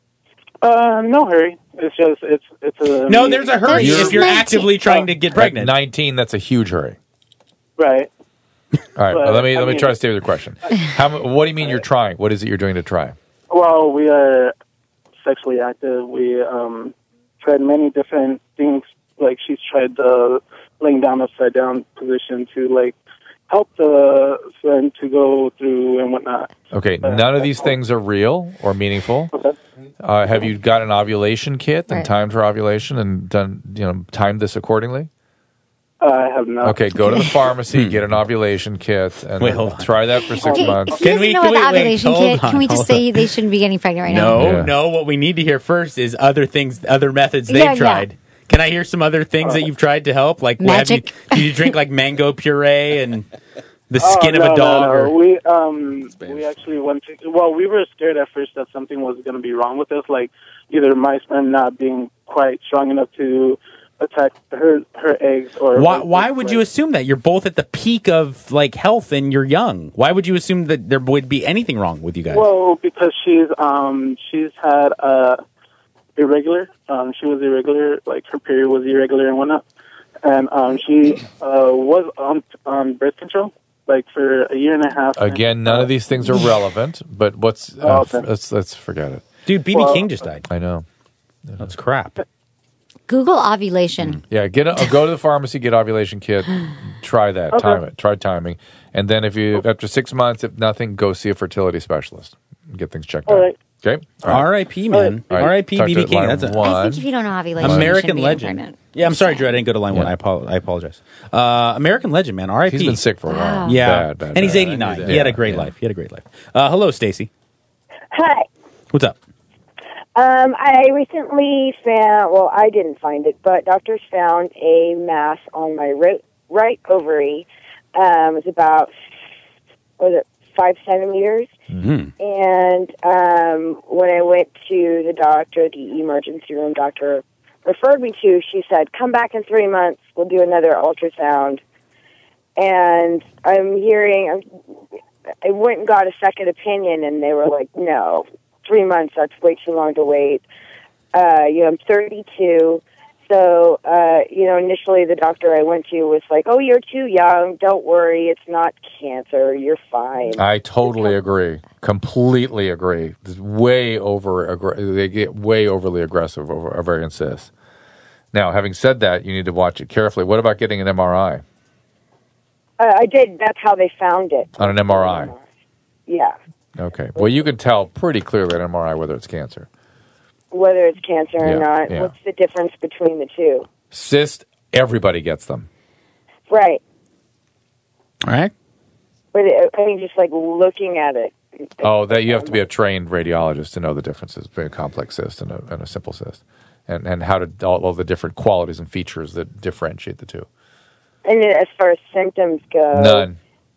Uh, no hurry. It's just it's it's a No, there's a hurry You're- if you're actively trying to get At pregnant. nineteen, that's a huge hurry. right. All right, But, well, let me I let me mean- try to stay with your question. How, mu- what do you mean you're trying? What is it you're doing to try? Well, we are sexually active. We um tried many different things. Like she's tried the laying down upside down position to like help the son to go through and whatnot. Okay, none of these things are real or meaningful. Uh, have you got an ovulation kit and Right. timed for ovulation and done you know timed this accordingly? I have not. Okay, go to the pharmacy, get an ovulation kit, and Wait, then hold on. try that for six He, months. he doesn't know about the ovulation hold kit. on, Can we just hold say on. they shouldn't be getting pregnant right No, now? no. What we need to hear first is other things, other methods they've Yeah, yeah. tried. Can I hear some other things that you've tried to help? Like, what have you, Magic. do you drink like mango puree and the Oh, skin no, of a dog? No, no. Or, We um we actually went to. Well, we were scared at first that something was going to be wrong with us, like either my sperm not being quite strong enough to attack her her eggs, or why? Why would you assume that you're both at the peak of like health and you're young? Why would you assume that there would be anything wrong with you guys? Well, because she's um she's had uh irregular. Um, she was irregular, like her period was irregular and whatnot, and um she uh was on on birth control like for a year and a half. Again, none of these things are relevant. But what's uh, Oh, okay. f- let's let's forget it. Dude, B B Well- King just died. I know. That's crap. Google ovulation. Yeah, get a, go to the pharmacy, get ovulation kit, try that, Okay. time it, try timing, and then if you after six months, if nothing, go see a fertility specialist, and get things checked All out. right. Okay, R I P man. All right. R I P Talk B to B King. line That's a, one. I think if you don't know ovulation, you American shouldn't be getting legend. pregnant. Yeah, I'm sorry, Drew. I didn't go to line one. I, apo- I apologize. Uh, American legend, man. R I P. He's been sick for a while. Yeah, Bad, bad, and he's bad. eighty-nine. Yeah, He had a great yeah. life. He had a great life. Uh, hello, Stacy. Hi. What's up? Um, I recently found, well, I didn't find it, but doctors found a mass on my right, right ovary. Um, it's about, what was it, five centimeters. Mm-hmm. And um, when I went to the doctor, the emergency room doctor referred me to, she said, come back in three months, we'll do another ultrasound. And I'm hearing, I'm, I went and got a second opinion, and they were like, no, three months, that's way too long to wait. Uh, you know, I'm thirty-two. So, uh, you know, initially the doctor I went to was like, oh, you're too young. Don't worry. It's not cancer. You're fine. I totally agree. Completely agree. It's way over. Aggr- they get way overly aggressive over ovarian cysts. Now, having said that, you need to watch it carefully. What about getting an M R I? Uh, I did. That's how they found it. On an M R I. Yeah. Okay. Well, you can tell pretty clearly on an M R I whether it's cancer. Whether it's cancer Yeah, or not. yeah. What's the difference between the two? Cyst, everybody gets them. Right. All right. But it, I mean, just like looking at it. Oh, that you have to be a trained radiologist to know the differences between a complex cyst and a, and a simple cyst, and and how to all, all the different qualities and features that differentiate the two. And as far as symptoms go, None.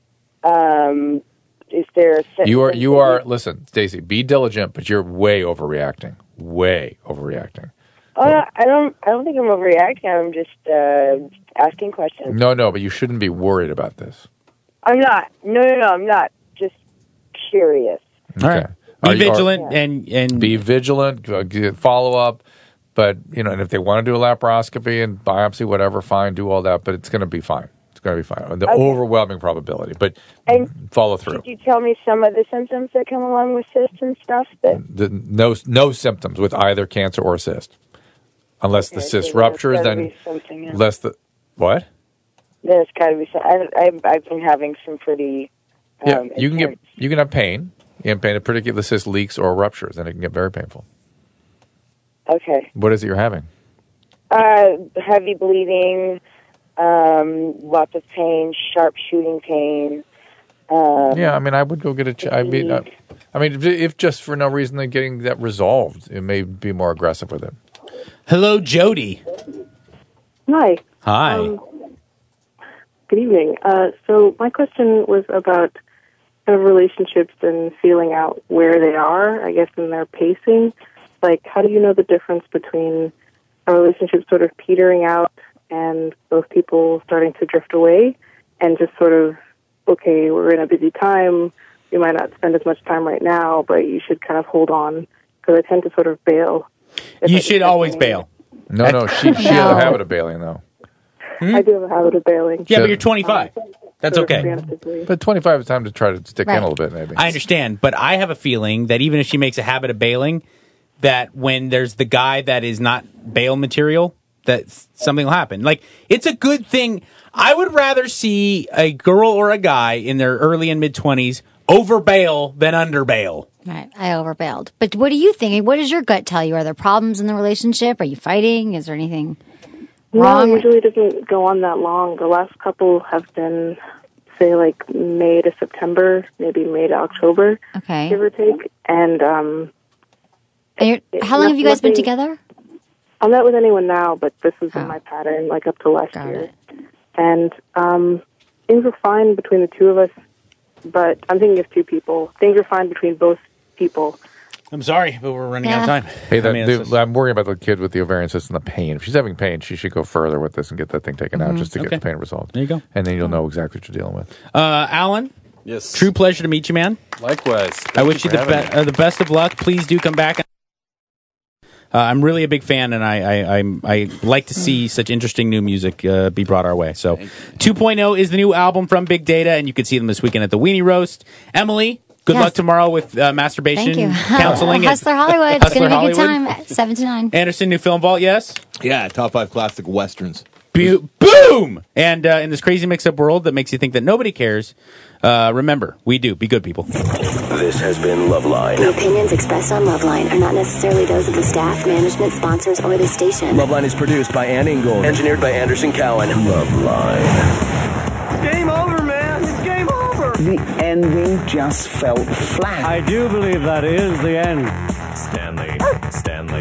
Um, is there? A sy- You are you are listen, Stacey. Be diligent, but you're way overreacting. Way overreacting. Oh, no, I don't. I don't think I'm overreacting. I'm just uh, asking questions. No, no, but you shouldn't be worried about this. I'm not. No, no, no. I'm not. Just curious. All right. Be Are you- are- vigilant and and Be vigilant. uh, get Follow up. But you know, and if they want to do a laparoscopy and biopsy, whatever, fine, do all that. But it's going to be fine. It's going to be fine. The Okay. overwhelming probability, but And follow through. could you tell me some of the symptoms that come along with cysts and stuff? That The, no, no symptoms with either cancer or cyst, unless the Okay, cyst so there's ruptures. gotta Then, be something else. unless the what? there's got to be some. I, I, I've been having some pretty. Um, Yeah, you can get you can have pain. You can have pain, particularly if the cyst leaks or ruptures, and it can get very painful. Okay. What is it you're having? Uh, heavy bleeding, um, lots of pain, sharp shooting pain. Um, Yeah, I mean, I would go get a. Ch- I mean, I, I mean, if, if just for no reason they're getting that resolved, it may be more aggressive with it. hello, Jody. Hi. Hi. Um, good evening. Uh, so my question was about kind of relationships and feeling out where they are, I guess, in their pacing. like, how do you know the difference between a relationship sort of petering out and both people starting to drift away, and just sort of, okay, we're in a busy time, you might not spend as much time right now, but you should kind of hold on, because I tend to sort of bail. You should always bail. No, no, she she has a habit of bailing though. I do have a habit of bailing. Yeah, but you're twenty-five. That's Sort of okay. preemptively. But twenty-five is time to try to stick Right. in a little bit, maybe. I understand, but I have a feeling that even if she makes a habit of bailing, that when there's the guy that is not bail material, that something will happen. Like, it's a good thing. I would rather see a girl or a guy in their early and mid-twenties over bail than under bail. Right, I overbailed. But what do you think? What does your gut tell you? Are there problems in the relationship? Are you fighting? Is there anything wrong? No, it usually doesn't go on that long. The last couple have been, say, like May to September, maybe May to October, Okay. give or take. And um, And you're- it- how long have you guys been nothing- together? I'm not with anyone now, but this has been my pattern, like up to last year. And um, things were fine between the two of us, but I'm thinking of two people. Things are fine between both people. I'm sorry, but we're running out of Yeah. time. Hey, that, I mean, it's the- just- I'm worried about the kid with the ovarian cyst and the pain. If she's having pain, she should go further with this and get that thing taken out Mhm. just to Okay. get the pain resolved. There you go. And then you'll know exactly what you're dealing with. Uh, Alan? Yes. True pleasure to meet you, man. Likewise. I Thank wish you you for the, having be- uh, the best of luck. Please do come back. Uh, I'm really a big fan, and I I, I'm, I like to see such interesting new music uh, be brought our way. So, two point oh is the new album from Big Data, and you can see them this weekend at the Weenie Roast. Emily, good Yes. luck tomorrow with uh, masturbation Thank you. counseling. at Hustler Hollywood. It's going Hustler to be a good Hollywood. time. Seven to nine. Anderson, new film vault, yes? Yeah, top five classic westerns. Bu- boom! And uh, in this crazy mix-up world that makes you think that nobody cares, uh, remember, we do. Be good, people. This has been Loveline. The opinions expressed on Loveline are not necessarily those of the staff, management, sponsors, or the station. Loveline is produced by Ann Ingold. Engineered by Anderson Cowan. Loveline. Game over, man. It's game over. The ending just felt flat. I do believe that is the end. Stanley. Stanley.